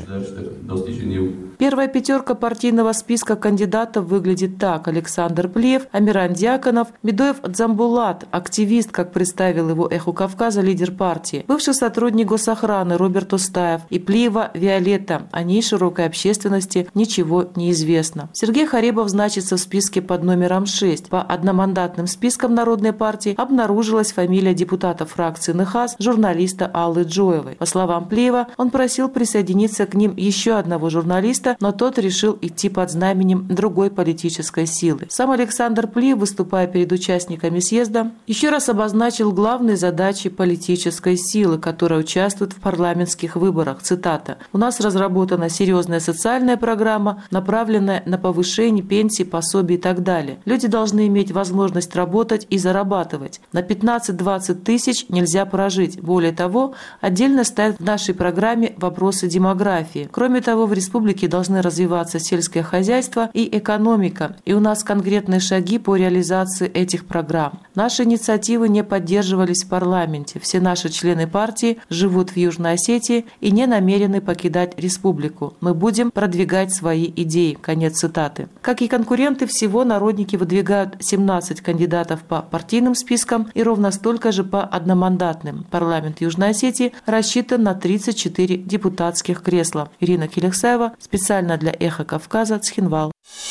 [SPEAKER 13] 1-я 5 партийного списка кандидатов выглядит так: Александр Плиев, Амиран Дьяконов, Медоев Дзамбулат, активист, как представил его «Эхо Кавказа» лидер партии, бывший сотрудник госохраны Роберт Устаев и Плиева Виолетта. О ней широкой общественности ничего не известно. Сергей Харебов значится в списке под номером 6. По одномандатным спискам Народной партии обнаружилась фамилия депутата фракции НХАС, журналиста Аллы Джоевой. По словам словам Плиева, он просил присоединиться к ним еще одного журналиста, но тот решил идти под знаменем другой политической силы. Сам Александр Плиев, выступая перед участниками съезда, еще раз обозначил главные задачи политической силы, которая участвует в парламентских выборах. Цитата: «У нас разработана серьезная социальная программа, направленная на повышение пенсий, пособий и так далее. Люди должны иметь возможность работать и зарабатывать. На 15-20 тысяч нельзя прожить. Более того, отдельно стоят в нашей программе вопросы демографии. Кроме того, в республике должны развиваться сельское хозяйство и экономика, и у нас конкретные шаги по реализации этих программ. Наши инициативы не поддерживались в парламенте. Все наши члены партии живут в Южной Осетии и не намерены покидать республику. Мы будем продвигать свои идеи». Конец цитаты. Как и конкуренты, всего народники выдвигают 17 кандидатов по партийным спискам и ровно столько же по одномандатным. Парламент Южной Осетии рассчитан на 34 депутатских кресла. Ирина Келексаева, специально для «Эхо Кавказа», Цхинвал.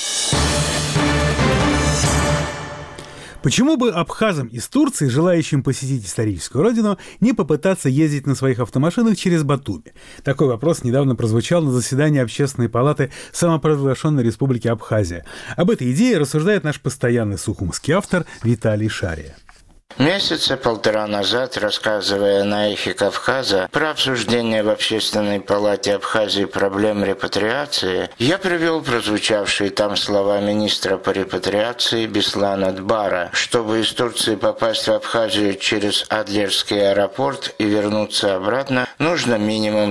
[SPEAKER 1] Почему бы абхазам из Турции, желающим посетить историческую родину, не попытаться ездить на своих автомашинах через Батуми? Такой вопрос недавно прозвучал на заседании Общественной палаты самопровозглашенной Республики Абхазия. Об этой идее рассуждает наш постоянный сухумский автор Виталий Шария.
[SPEAKER 14] Месяца полтора назад, рассказывая на «Эхе Кавказа» про обсуждение в Общественной палате Абхазии проблем репатриации, я привел прозвучавшие там слова министра по репатриации Беслана Дбара. Чтобы из Турции попасть в Абхазию через Адлерский аэропорт и вернуться обратно, нужно минимум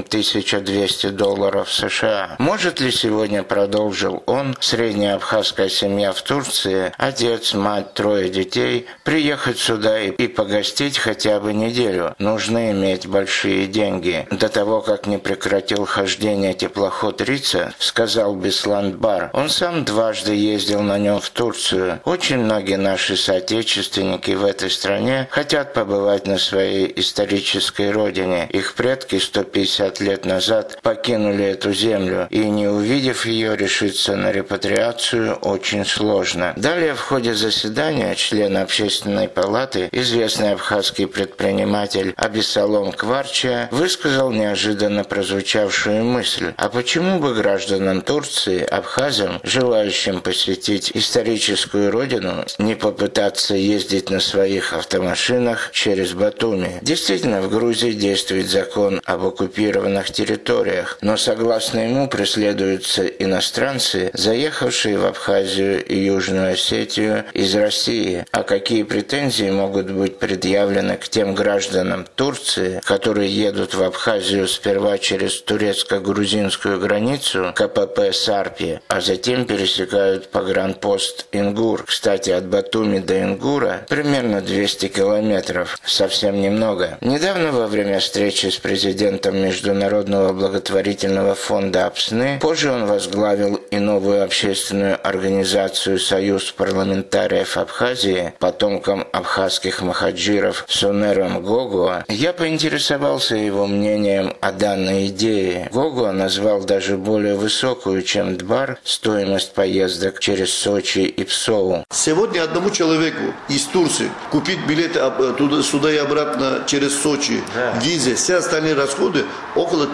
[SPEAKER 14] $1200 США. Может ли сегодня, продолжил он, средняя абхазская семья в Турции, отец, мать, 3 детей, приехать сюда и погостить хотя бы неделю? Нужно иметь большие деньги. До того, как не прекратил хождение теплоход «Рица», сказал Беслан Дбар, он сам дважды ездил на нем в Турцию. Очень многие наши соотечественники в этой стране хотят побывать на своей исторической родине. Их предки 150 лет назад покинули эту землю, и не увидев ее, решиться на репатриацию очень сложно. Далее в ходе заседания член Общественной палаты, известный абхазский предприниматель Абисалом Кварча, высказал неожиданно прозвучавшую мысль: а почему бы гражданам Турции, абхазам, желающим посетить историческую родину, не попытаться ездить на своих автомашинах через Батуми? Действительно, в Грузии действует закон об оккупированных территориях, но согласно ему преследуются иностранцы, заехавшие в Абхазию и Южную Осетию из России. А какие претензии могут быть предъявлены к тем гражданам Турции, которые едут в Абхазию сперва через турецко-грузинскую границу КПП Сарпи, а затем пересекают погранпост Ингур. Кстати, от Батуми до Ингура примерно 200 километров, совсем немного. Недавно во время встречи с президентом Международного благотворительного фонда АПСНы, позже он возглавил и новую общественную организацию «Союз парламентариев Абхазии», потомкам абхазских махаджиров Сонером Гогуа, я поинтересовался его мнением о данной идее. Гогуа назвал даже более высокую, чем Дбар, стоимость поездок через Сочи и Псоу.
[SPEAKER 3] Сегодня одному человеку из Турции купить билеты сюда и обратно через Сочи, визы, все остальные расходы около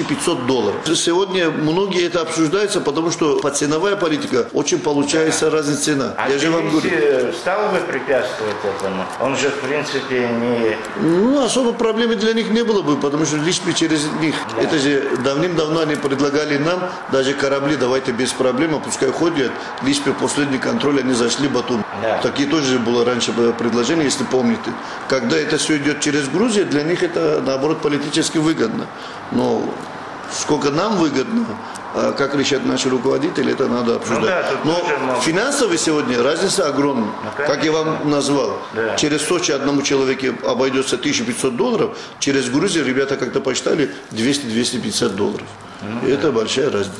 [SPEAKER 3] $1500. Сегодня многие это обсуждаются, потому что ценовая политика очень получается разная цена.
[SPEAKER 14] Я же вам говорю. Стал бы препятствовать этому? Он же, в принципе, не...
[SPEAKER 3] особо проблемы для них не было бы, потому что лишь бы через них. Да. Это же давным-давно они предлагали нам, даже корабли, давайте без проблем, пускай ходят, лишь бы последний контроль они зашли в Батум. Да. Такие тоже было раньше предложение, если помните. Когда это все идет через Грузию, для них это, наоборот, политически выгодно. Но сколько нам выгодно, как решат наши руководители, это надо обсуждать. Но финансово сегодня разница огромная. Как я вам назвал, через Сочи одному человеку обойдется $1500, через Грузию ребята как-то посчитали $200-250. Это большая разница.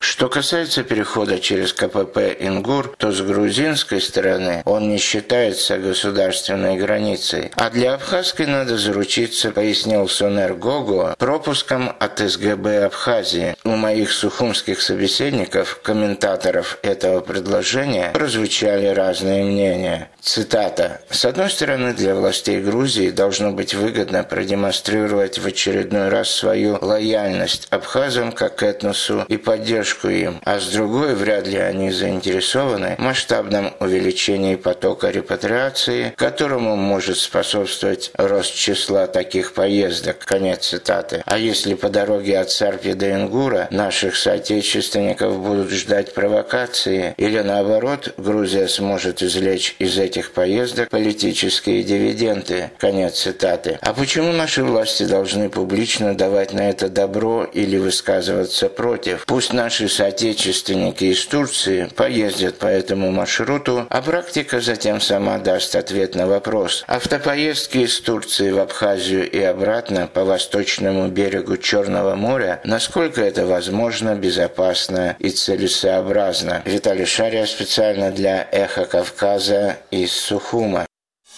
[SPEAKER 14] Что касается перехода через КПП «Ингур», то с грузинской стороны он не считается государственной границей. А для абхазской надо заручиться, пояснил Сонер Гого, пропуском от СГБ Абхазии. У моих сухумских собеседников, комментаторов этого предложения, прозвучали разные мнения. Цитата. «С одной стороны, для властей Грузии должно быть выгодно продемонстрировать в очередной раз свою лояльность абхазам как этносу и поддержку им, а с другой, вряд ли они заинтересованы в масштабном увеличении потока репатриации, которому может способствовать рост числа таких поездок». Конец цитаты. А если по дороге от Сарпи до Ингура наших соотечественников будут ждать провокации, или наоборот, Грузия сможет извлечь из этих поездок политические дивиденды. Конец цитаты. А почему наши власти должны публично давать на это добро или высказываться против? Пусть наши соотечественники из Турции поездят по этому маршруту, а практика затем сама даст ответ на вопрос. Автопоездки из Турции в Абхазию и обратно по восточному берегу Черного моря, насколько это возможно, безопасно и целесообразно? Виталий Шария специально для «Эхо Кавказа» из Сухума.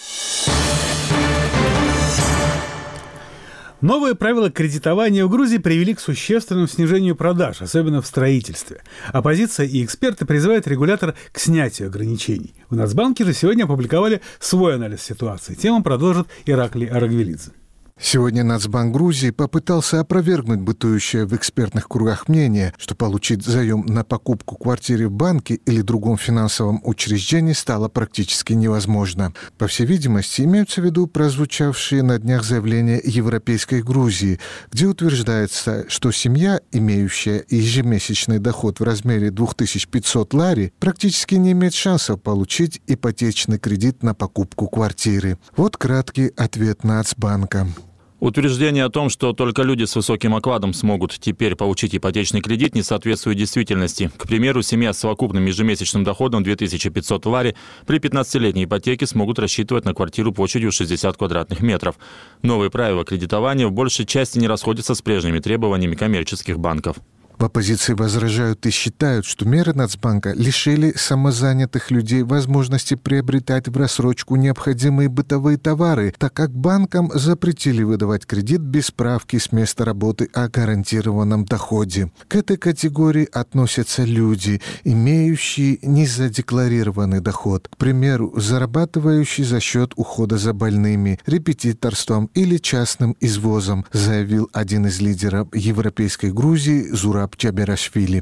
[SPEAKER 1] Новые правила кредитования в Грузии привели к существенному снижению продаж, особенно в строительстве. Оппозиция и эксперты призывают регулятор к снятию ограничений. В Нацбанке же сегодня опубликовали свой анализ ситуации. Тему продолжит Ираклий Арагвелидзе.
[SPEAKER 15] Сегодня Нацбанк Грузии попытался опровергнуть бытующее в экспертных кругах мнение, что получить заем на покупку квартиры в банке или другом финансовом учреждении стало практически невозможно. По всей видимости, имеются в виду прозвучавшие на днях заявления Европейской Грузии, где утверждается, что семья, имеющая ежемесячный доход в размере 2500 лари, практически не имеет шансов получить ипотечный кредит на покупку квартиры. Вот краткий ответ Нацбанка.
[SPEAKER 10] Утверждение о том, что только люди с высоким окладом смогут теперь получить ипотечный кредит, не соответствует действительности. К примеру, семья с совокупным ежемесячным доходом 2500 лари при 15-летней ипотеке смогут рассчитывать на квартиру площадью 60 квадратных метров. Новые правила кредитования в большей части не расходятся с прежними требованиями коммерческих банков.
[SPEAKER 15] В оппозиции возражают и считают, что меры Нацбанка лишили самозанятых людей возможности приобретать в рассрочку необходимые бытовые товары, так как банкам запретили выдавать кредит без справки с места работы о гарантированном доходе. К этой категории относятся люди, имеющие незадекларированный доход, к примеру, зарабатывающие за счет ухода за больными, репетиторством или частным извозом, заявил один из лидеров Европейской Грузии Зураб Чаберашвили.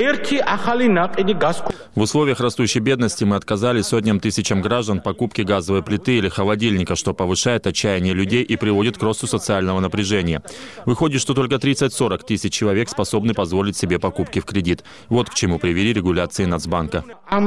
[SPEAKER 10] В условиях растущей бедности мы отказали сотням тысячам граждан покупки газовой плиты или холодильника, что повышает отчаяние людей и приводит к росту социального напряжения. Выходит, что только 30-40 тысяч человек способны позволить себе покупки в кредит. Вот к чему привели регуляции Нацбанка.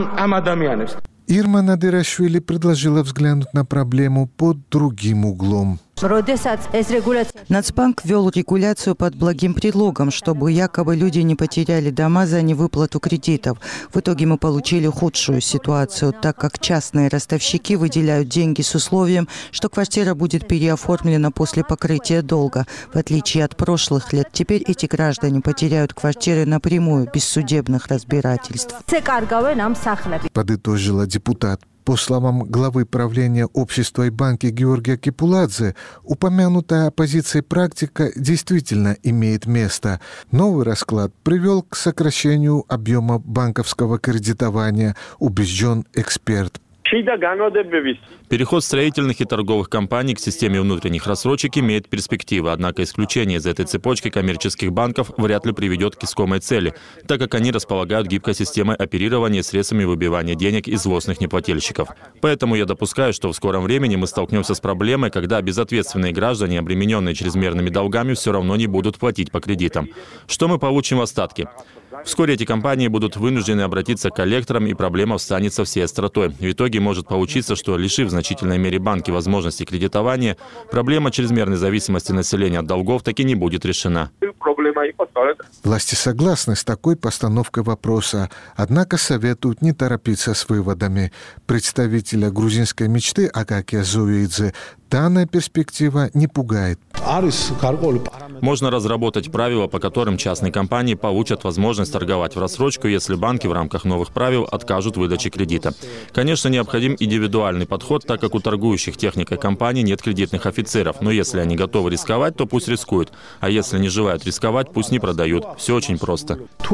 [SPEAKER 15] Ирма Надырашвили предложила взглянуть на проблему под другим углом.
[SPEAKER 2] Нацбанк ввел регуляцию под благим предлогом, чтобы якобы люди не потеряли дома за невыплату кредитов. В итоге мы получили худшую ситуацию, так как частные ростовщики выделяют деньги с условием, что квартира будет переоформлена после покрытия долга. В отличие от прошлых лет, теперь эти граждане потеряют квартиры напрямую, без судебных разбирательств.
[SPEAKER 15] Подытожила депутат. По словам главы правления общества и банки Георгия Кипуладзе, упомянутая оппозицией практика действительно имеет место. Новый расклад привел к сокращению объема банковского кредитования, убежден эксперт.
[SPEAKER 10] Переход строительных и торговых компаний к системе внутренних рассрочек имеет перспективы, однако исключение из этой цепочки коммерческих банков вряд ли приведет к искомой цели, так как они располагают гибкой системой оперирования средствами выбивания денег из злостных неплательщиков. Поэтому я допускаю, что в скором времени мы столкнемся с проблемой, когда безответственные граждане, обремененные чрезмерными долгами, все равно не будут платить по кредитам. Что мы получим в остатке? Вскоре эти компании будут вынуждены обратиться к коллекторам, и проблема встанет со всей остротой. В итоге может получиться, что, лишив в значительной мере банки возможности кредитования, проблема чрезмерной зависимости населения от долгов таки не будет решена.
[SPEAKER 15] Власти согласны с такой постановкой вопроса, однако советуют не торопиться с выводами. Представителя грузинской мечты Акакия Зуидзе Данная перспектива не пугает.
[SPEAKER 10] Можно разработать правила, по которым частные компании получат возможность торговать в рассрочку, если банки в рамках новых правил откажут в выдаче кредита. Конечно, необходим индивидуальный подход, так как у торгующих техникой компаний нет кредитных офицеров. Но если они готовы рисковать, то пусть рискуют. А если не желают рисковать, пусть не продают. Все очень просто.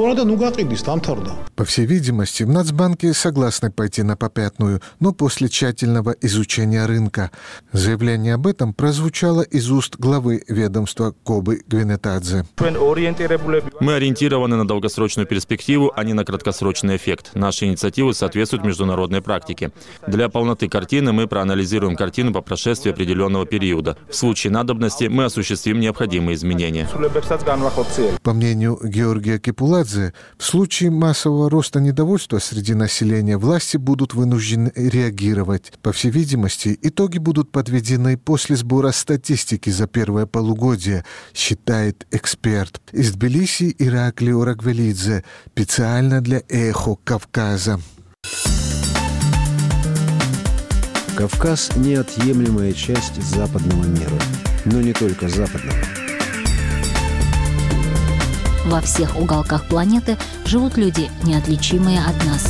[SPEAKER 15] По всей видимости, в Нацбанке согласны пойти на попятную, но после тщательного изучения рынка. Заявление об этом прозвучало из уст главы ведомства Кобы Гвинетадзе.
[SPEAKER 10] Мы ориентированы на долгосрочную перспективу, а не на краткосрочный эффект. Наши инициативы соответствуют международной практике. Для полноты картины мы проанализируем картину по прошествии определенного периода. В случае надобности мы осуществим необходимые изменения.
[SPEAKER 15] По мнению Георгия Кепуладзе, в случае массового роста недовольства среди населения власти будут вынуждены реагировать. По всей видимости, итоги будут подведены после сбора статистики за первое полугодие, считает эксперт. Из Тбилиси Ираклий Орагвелидзе, специально для «Эхо Кавказа».
[SPEAKER 11] Кавказ – неотъемлемая часть западного мира. Но не только западного.
[SPEAKER 8] Во всех уголках планеты живут люди, неотличимые от нас.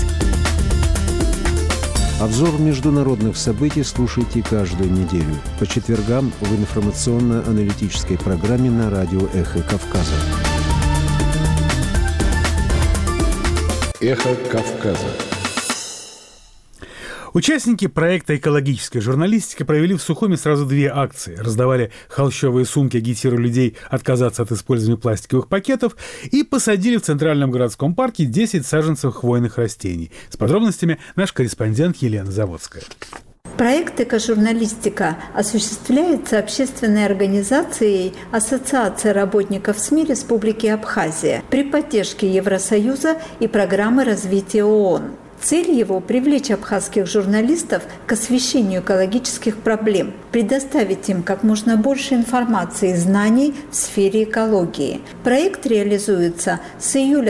[SPEAKER 11] Обзор международных событий слушайте каждую неделю по четвергам в информационно-аналитической программе на радио «Эхо Кавказа». «Эхо Кавказа».
[SPEAKER 1] Участники проекта «Экологическая журналистика» провели в Сухуми сразу 2 акции. Раздавали холщовые сумки, агитируя людей отказаться от использования пластиковых пакетов и посадили в Центральном городском парке 10 саженцев хвойных растений. С подробностями наш корреспондент Елена Заводская.
[SPEAKER 16] Проект «Экожурналистика» осуществляется общественной организацией Ассоциация работников СМИ Республики Абхазия при поддержке Евросоюза и программы развития ООН. Цель его – привлечь абхазских журналистов к освещению экологических проблем, предоставить им как можно больше информации и знаний в сфере экологии. Проект реализуется с июля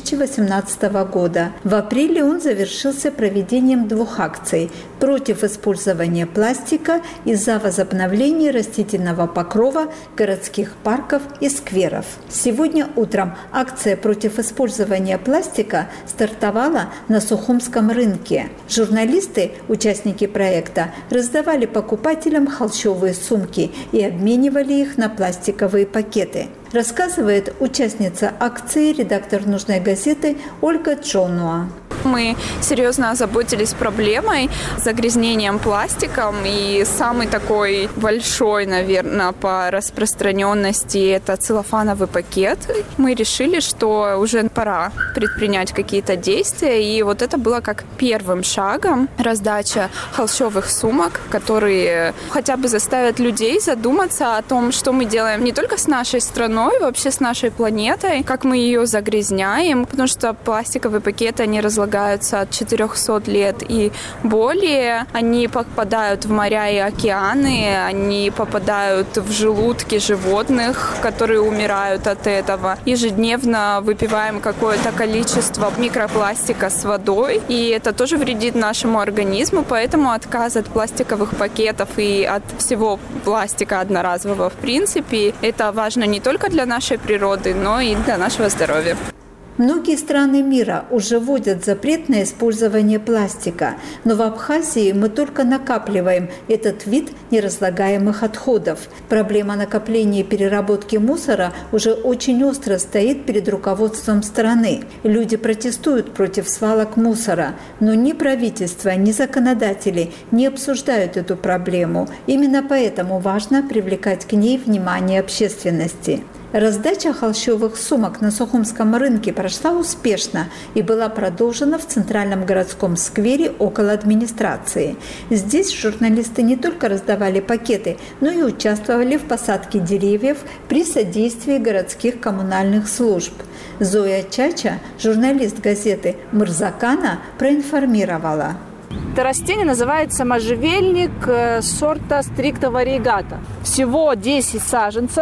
[SPEAKER 16] 2018 года. В апреле он завершился проведением 2 акций против использования пластика и за возобновление растительного покрова городских парков и скверов. Сегодня утром акция против использования пластика стартовала на Сухумском рынке. Журналисты, участники проекта, раздавали покупателям холщовые сумки и обменивали их на пластиковые пакеты. Рассказывает участница акции, редактор «Нужной газеты» Ольга Джонуа.
[SPEAKER 17] Мы серьезно озаботились проблемой загрязнением пластиком, и самый такой большой, наверное, по распространенности – это целлофановый пакет. Мы решили, что уже пора предпринять какие-то действия, и вот это было как первым шагом раздача холщовых сумок, которые хотя бы заставят людей задуматься о том, что мы делаем не только с нашей страной, вообще с нашей планетой, как мы ее загрязняем, потому что пластиковые пакеты, они разлагаются от 400 лет и более. Они попадают в моря и океаны, они попадают в желудки животных, которые умирают от этого. Ежедневно выпиваем какое-то количество микропластика с водой, и это тоже вредит нашему организму, поэтому отказ от пластиковых пакетов и от всего пластика одноразового в принципе, это важно не только для нашей природы, но и для нашего здоровья.
[SPEAKER 16] Многие страны мира уже вводят запрет на использование пластика, но в Абхазии мы только накапливаем этот вид неразлагаемых отходов. Проблема накопления и переработки мусора уже очень остро стоит перед руководством страны. Люди протестуют против свалок мусора, но ни правительство, ни законодатели не обсуждают эту проблему. Именно поэтому важно привлекать к ней внимание общественности. Раздача холщовых сумок на Сухумском рынке прошла успешно и была продолжена в Центральном городском сквере около администрации. Здесь журналисты не только раздавали пакеты, но и участвовали в посадке деревьев при содействии городских коммунальных служб. Зоя Чача, журналист газеты «Мырзакана», проинформировала.
[SPEAKER 18] Это растение называется можжевельник сорта стрикта вариегата. Всего 10 саженцев.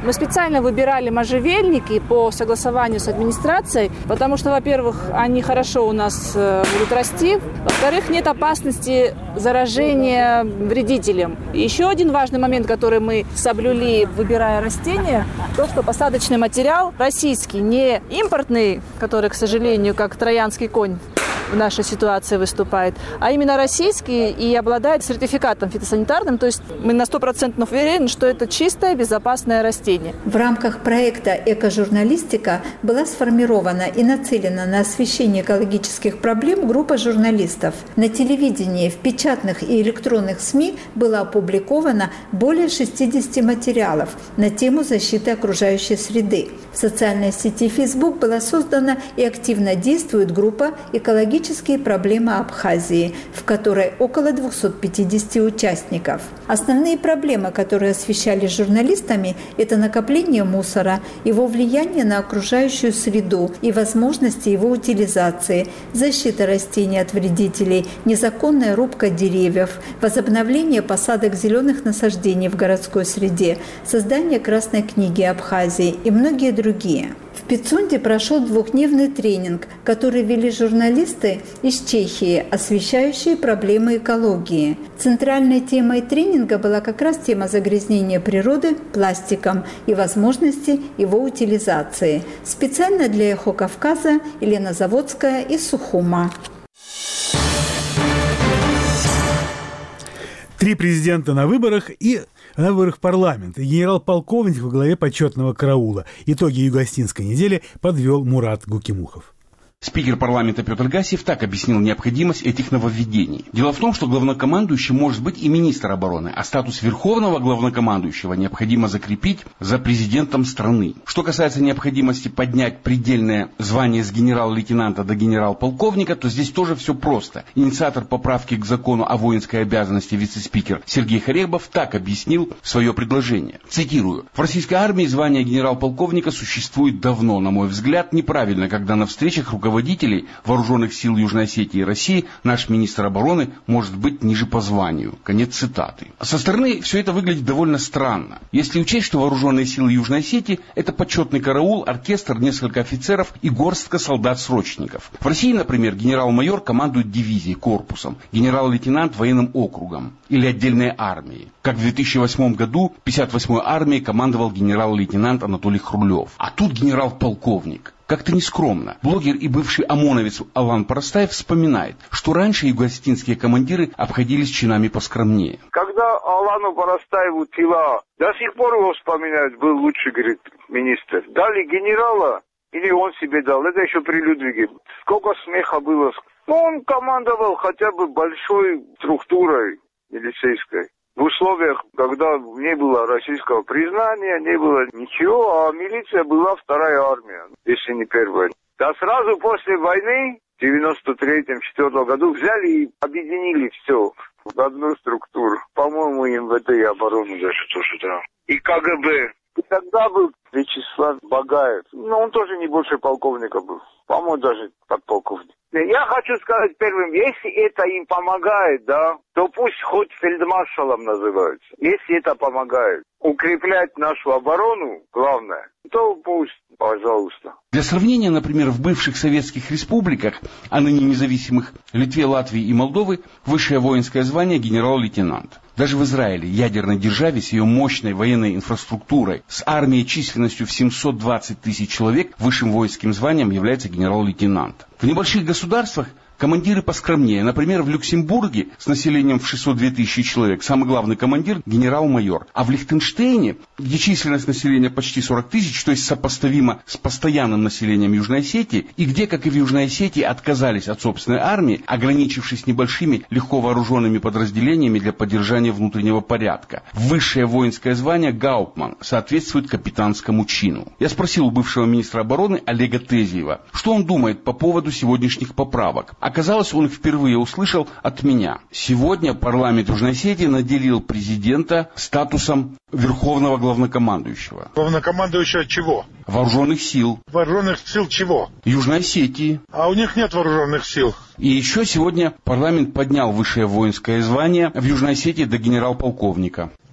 [SPEAKER 18] Мы специально выбирали можжевельники по согласованию с администрацией, потому что, во-первых, они хорошо у нас будут расти, во-вторых, нет опасности заражения вредителем. И еще один важный момент, который мы соблюли, выбирая растения, то, что посадочный материал российский, не импортный, который, к сожалению, как троянский конь в нашей ситуации выступает, а именно российский и обладает сертификатом фитосанитарным, то есть мы на 100% уверены, что это чистое, безопасное растение.
[SPEAKER 16] В рамках проекта «Экожурналистика» была сформирована и нацелена на освещение экологических проблем группа журналистов. На телевидении, в печатных и электронных СМИ было опубликовано более 60 материалов на тему защиты окружающей среды. В социальной сети Facebook была создана и активно действует группа «Экологические проблемы Абхазии», в которой около 250 участников. Основные проблемы, которые освещались журналистами, это накопление мусора, его влияние на окружающую среду и возможности его утилизации, защита растений от вредителей, незаконная рубка деревьев, возобновление посадок зеленых насаждений в городской среде, создание Красной книги Абхазии и многие другие. В Пицунде прошел двухдневный тренинг, который вели журналисты из Чехии, освещающие проблемы экологии. Центральной темой тренинга была как раз тема загрязнения природы пластиком и возможности его утилизации. Специально для «Эхо Кавказа» Елена Заводская из Сухума.
[SPEAKER 1] 3 президента на выборах в парламент и генерал-полковник во главе почетного караула. Итоги юго-остинской недели подвел Мурат Гукимухов.
[SPEAKER 19] Спикер парламента Петр Гассиев так объяснил необходимость этих нововведений. Дело в том, что главнокомандующий может быть и министр обороны, а статус верховного главнокомандующего необходимо закрепить за президентом страны. Что касается необходимости поднять предельное звание с генерал-лейтенанта до генерал-полковника, то здесь тоже все просто. Инициатор поправки к закону о воинской обязанности вице-спикер Сергей Харебов так объяснил свое предложение. Цитирую. «В российской армии звание генерал-полковника существует давно, на мой взгляд, неправильно, когда на встречах руководителей вооруженных сил Южной Осетии и России наш министр обороны может быть ниже по званию». Конец цитаты. Со стороны все это выглядит довольно странно. Если учесть, что вооруженные силы Южной Осетии – это почетный караул, оркестр, несколько офицеров и горстка солдат-срочников. В России, например, генерал-майор командует дивизией, корпусом, генерал-лейтенант военным округом или отдельной армией. Как в 2008 году 58-й армией командовал генерал-лейтенант Анатолий Хрулев. А тут генерал-полковник. Как-то нескромно. Блогер и бывший ОМОНовец Алан Парастаев вспоминает, что раньше юго-осетинские командиры обходились чинами поскромнее.
[SPEAKER 20] Когда Алану Парастаеву тела до сих пор его вспоминают, был лучший, говорит, министр. Дали генерала, или он себе дал, это еще при Людвиге. Сколько смеха было. Ну, он командовал хотя бы большой структурой милицейской. В условиях, когда не было российского признания, не было ничего, а милиция была вторая армия, если не первая. Да сразу после войны, в 93-94 году, взяли и объединили все в одну структуру. По-моему, МВД и оборону даже тоже, да. И КГБ. И тогда был Вячеслав Багаев. Но он тоже не больше полковника был. По-моему, даже подполковник. Я хочу сказать первым, если это им помогает, да, то пусть хоть фельдмаршалом называются. Если это помогает укреплять нашу оборону, главное, то пусть, пожалуйста.
[SPEAKER 19] Для сравнения, например, в бывших советских республиках, а ныне независимых Литве, Латвии и Молдовы, высшее воинское звание генерал-лейтенант. Даже в Израиле, ядерной державе с ее мощной военной инфраструктурой, с армией численностью в 720 тысяч человек, высшим воинским званием является генерал-лейтенант. В небольших государствах командиры поскромнее. Например, в Люксембурге с населением в 602 тысячи человек самый главный командир – генерал-майор. А в Лихтенштейне, где численность населения почти 40 тысяч, то есть сопоставимо с постоянным населением Южной Осетии, и где, как и в Южной Осетии, отказались от собственной армии, ограничившись небольшими легко вооруженными подразделениями для поддержания внутреннего порядка. Высшее воинское звание «Гауптман» соответствует капитанскому чину. Я спросил у бывшего министра обороны Олега Тезиева, что он думает по поводу сегодняшних поправок. Оказалось, он их впервые услышал от меня. Сегодня парламент Южной Осетии наделил президента статусом верховного главнокомандующего.
[SPEAKER 21] Главнокомандующего чего?
[SPEAKER 19] Вооруженных сил.
[SPEAKER 21] Вооруженных сил чего?
[SPEAKER 19] Южной Осетии.
[SPEAKER 21] А у них нет вооруженных сил.
[SPEAKER 19] И еще сегодня парламент поднял высшее воинское звание в Южной Осетии до генерал-полковника.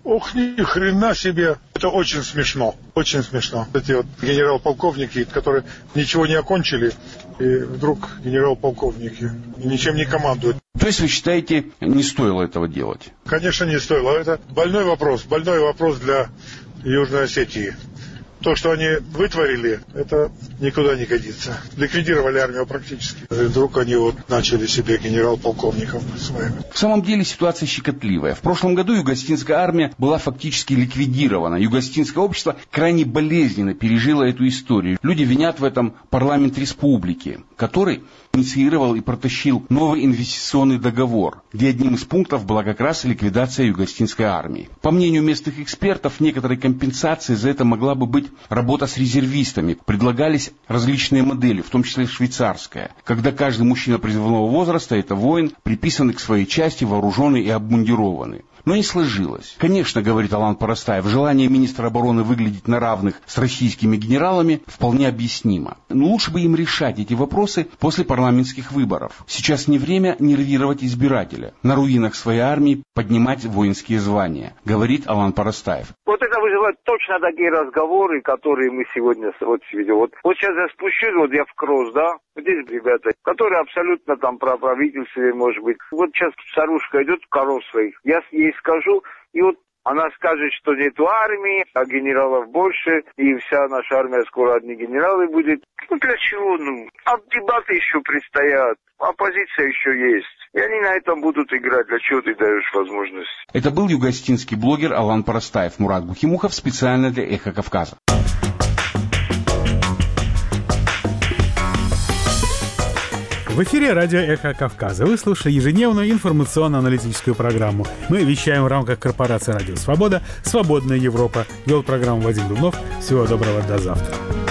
[SPEAKER 21] Ох, ни хрена себе. Это очень смешно. Очень смешно. Эти вот генерал-полковники, которые ничего не окончили, и вдруг генерал-полковники ничем не командуют.
[SPEAKER 19] То есть вы считаете, не стоило этого делать?
[SPEAKER 21] Конечно, не стоило. Это больной вопрос для Южной Осетии. То, что они вытворили, это никуда не годится. Ликвидировали армию практически. И вдруг они вот начали себе генерал-полковников своими.
[SPEAKER 19] В самом деле ситуация щекотливая. В прошлом году Юго-Осетинская армия была фактически ликвидирована. Юго-Осетинское общество крайне болезненно пережило эту историю. Люди винят в этом парламент республики, который инициировал и протащил новый инвестиционный договор, где одним из пунктов была как раз ликвидация Юго-Осетинской армии. По мнению местных экспертов, некоторой компенсацией за это могла бы быть работа с резервистами. Предлагались различные модели, в том числе швейцарская, когда каждый мужчина призывного возраста – это воин, приписанный к своей части, вооруженный и обмундированный. Но не сложилось. Конечно, говорит Алан Парастаев, желание министра обороны выглядеть на равных с российскими генералами вполне объяснимо. Но лучше бы им решать эти вопросы после парламентских выборов. Сейчас не время нервировать избирателя, на руинах своей армии поднимать воинские звания, говорит Алан Парастаев.
[SPEAKER 20] Вот это вызывает точно такие разговоры, которые мы сегодня ведем. Вот сейчас я спущусь, вот я в кросс, да, здесь ребята, которые абсолютно там про правительство, может быть. Вот сейчас старушка идет коров своих, я ей скажу, и вот она скажет, что нету армии, а генералов больше, и вся наша армия скоро одни генералы будет. Ну для чего? А дебаты еще предстоят, оппозиция еще есть. И они на этом будут играть. Для чего ты даешь возможность?
[SPEAKER 19] Это был юго-осетинский блогер Алан Парастаев. Мурат Бухимухов специально для «Эхо Кавказа».
[SPEAKER 1] В эфире радио «Эхо Кавказа». Вы слушаете ежедневную информационно-аналитическую программу. Мы вещаем в рамках корпорации «Радио Свобода», «Свободная Европа». Вел программу Вадим Дубнов. Всего доброго, до завтра.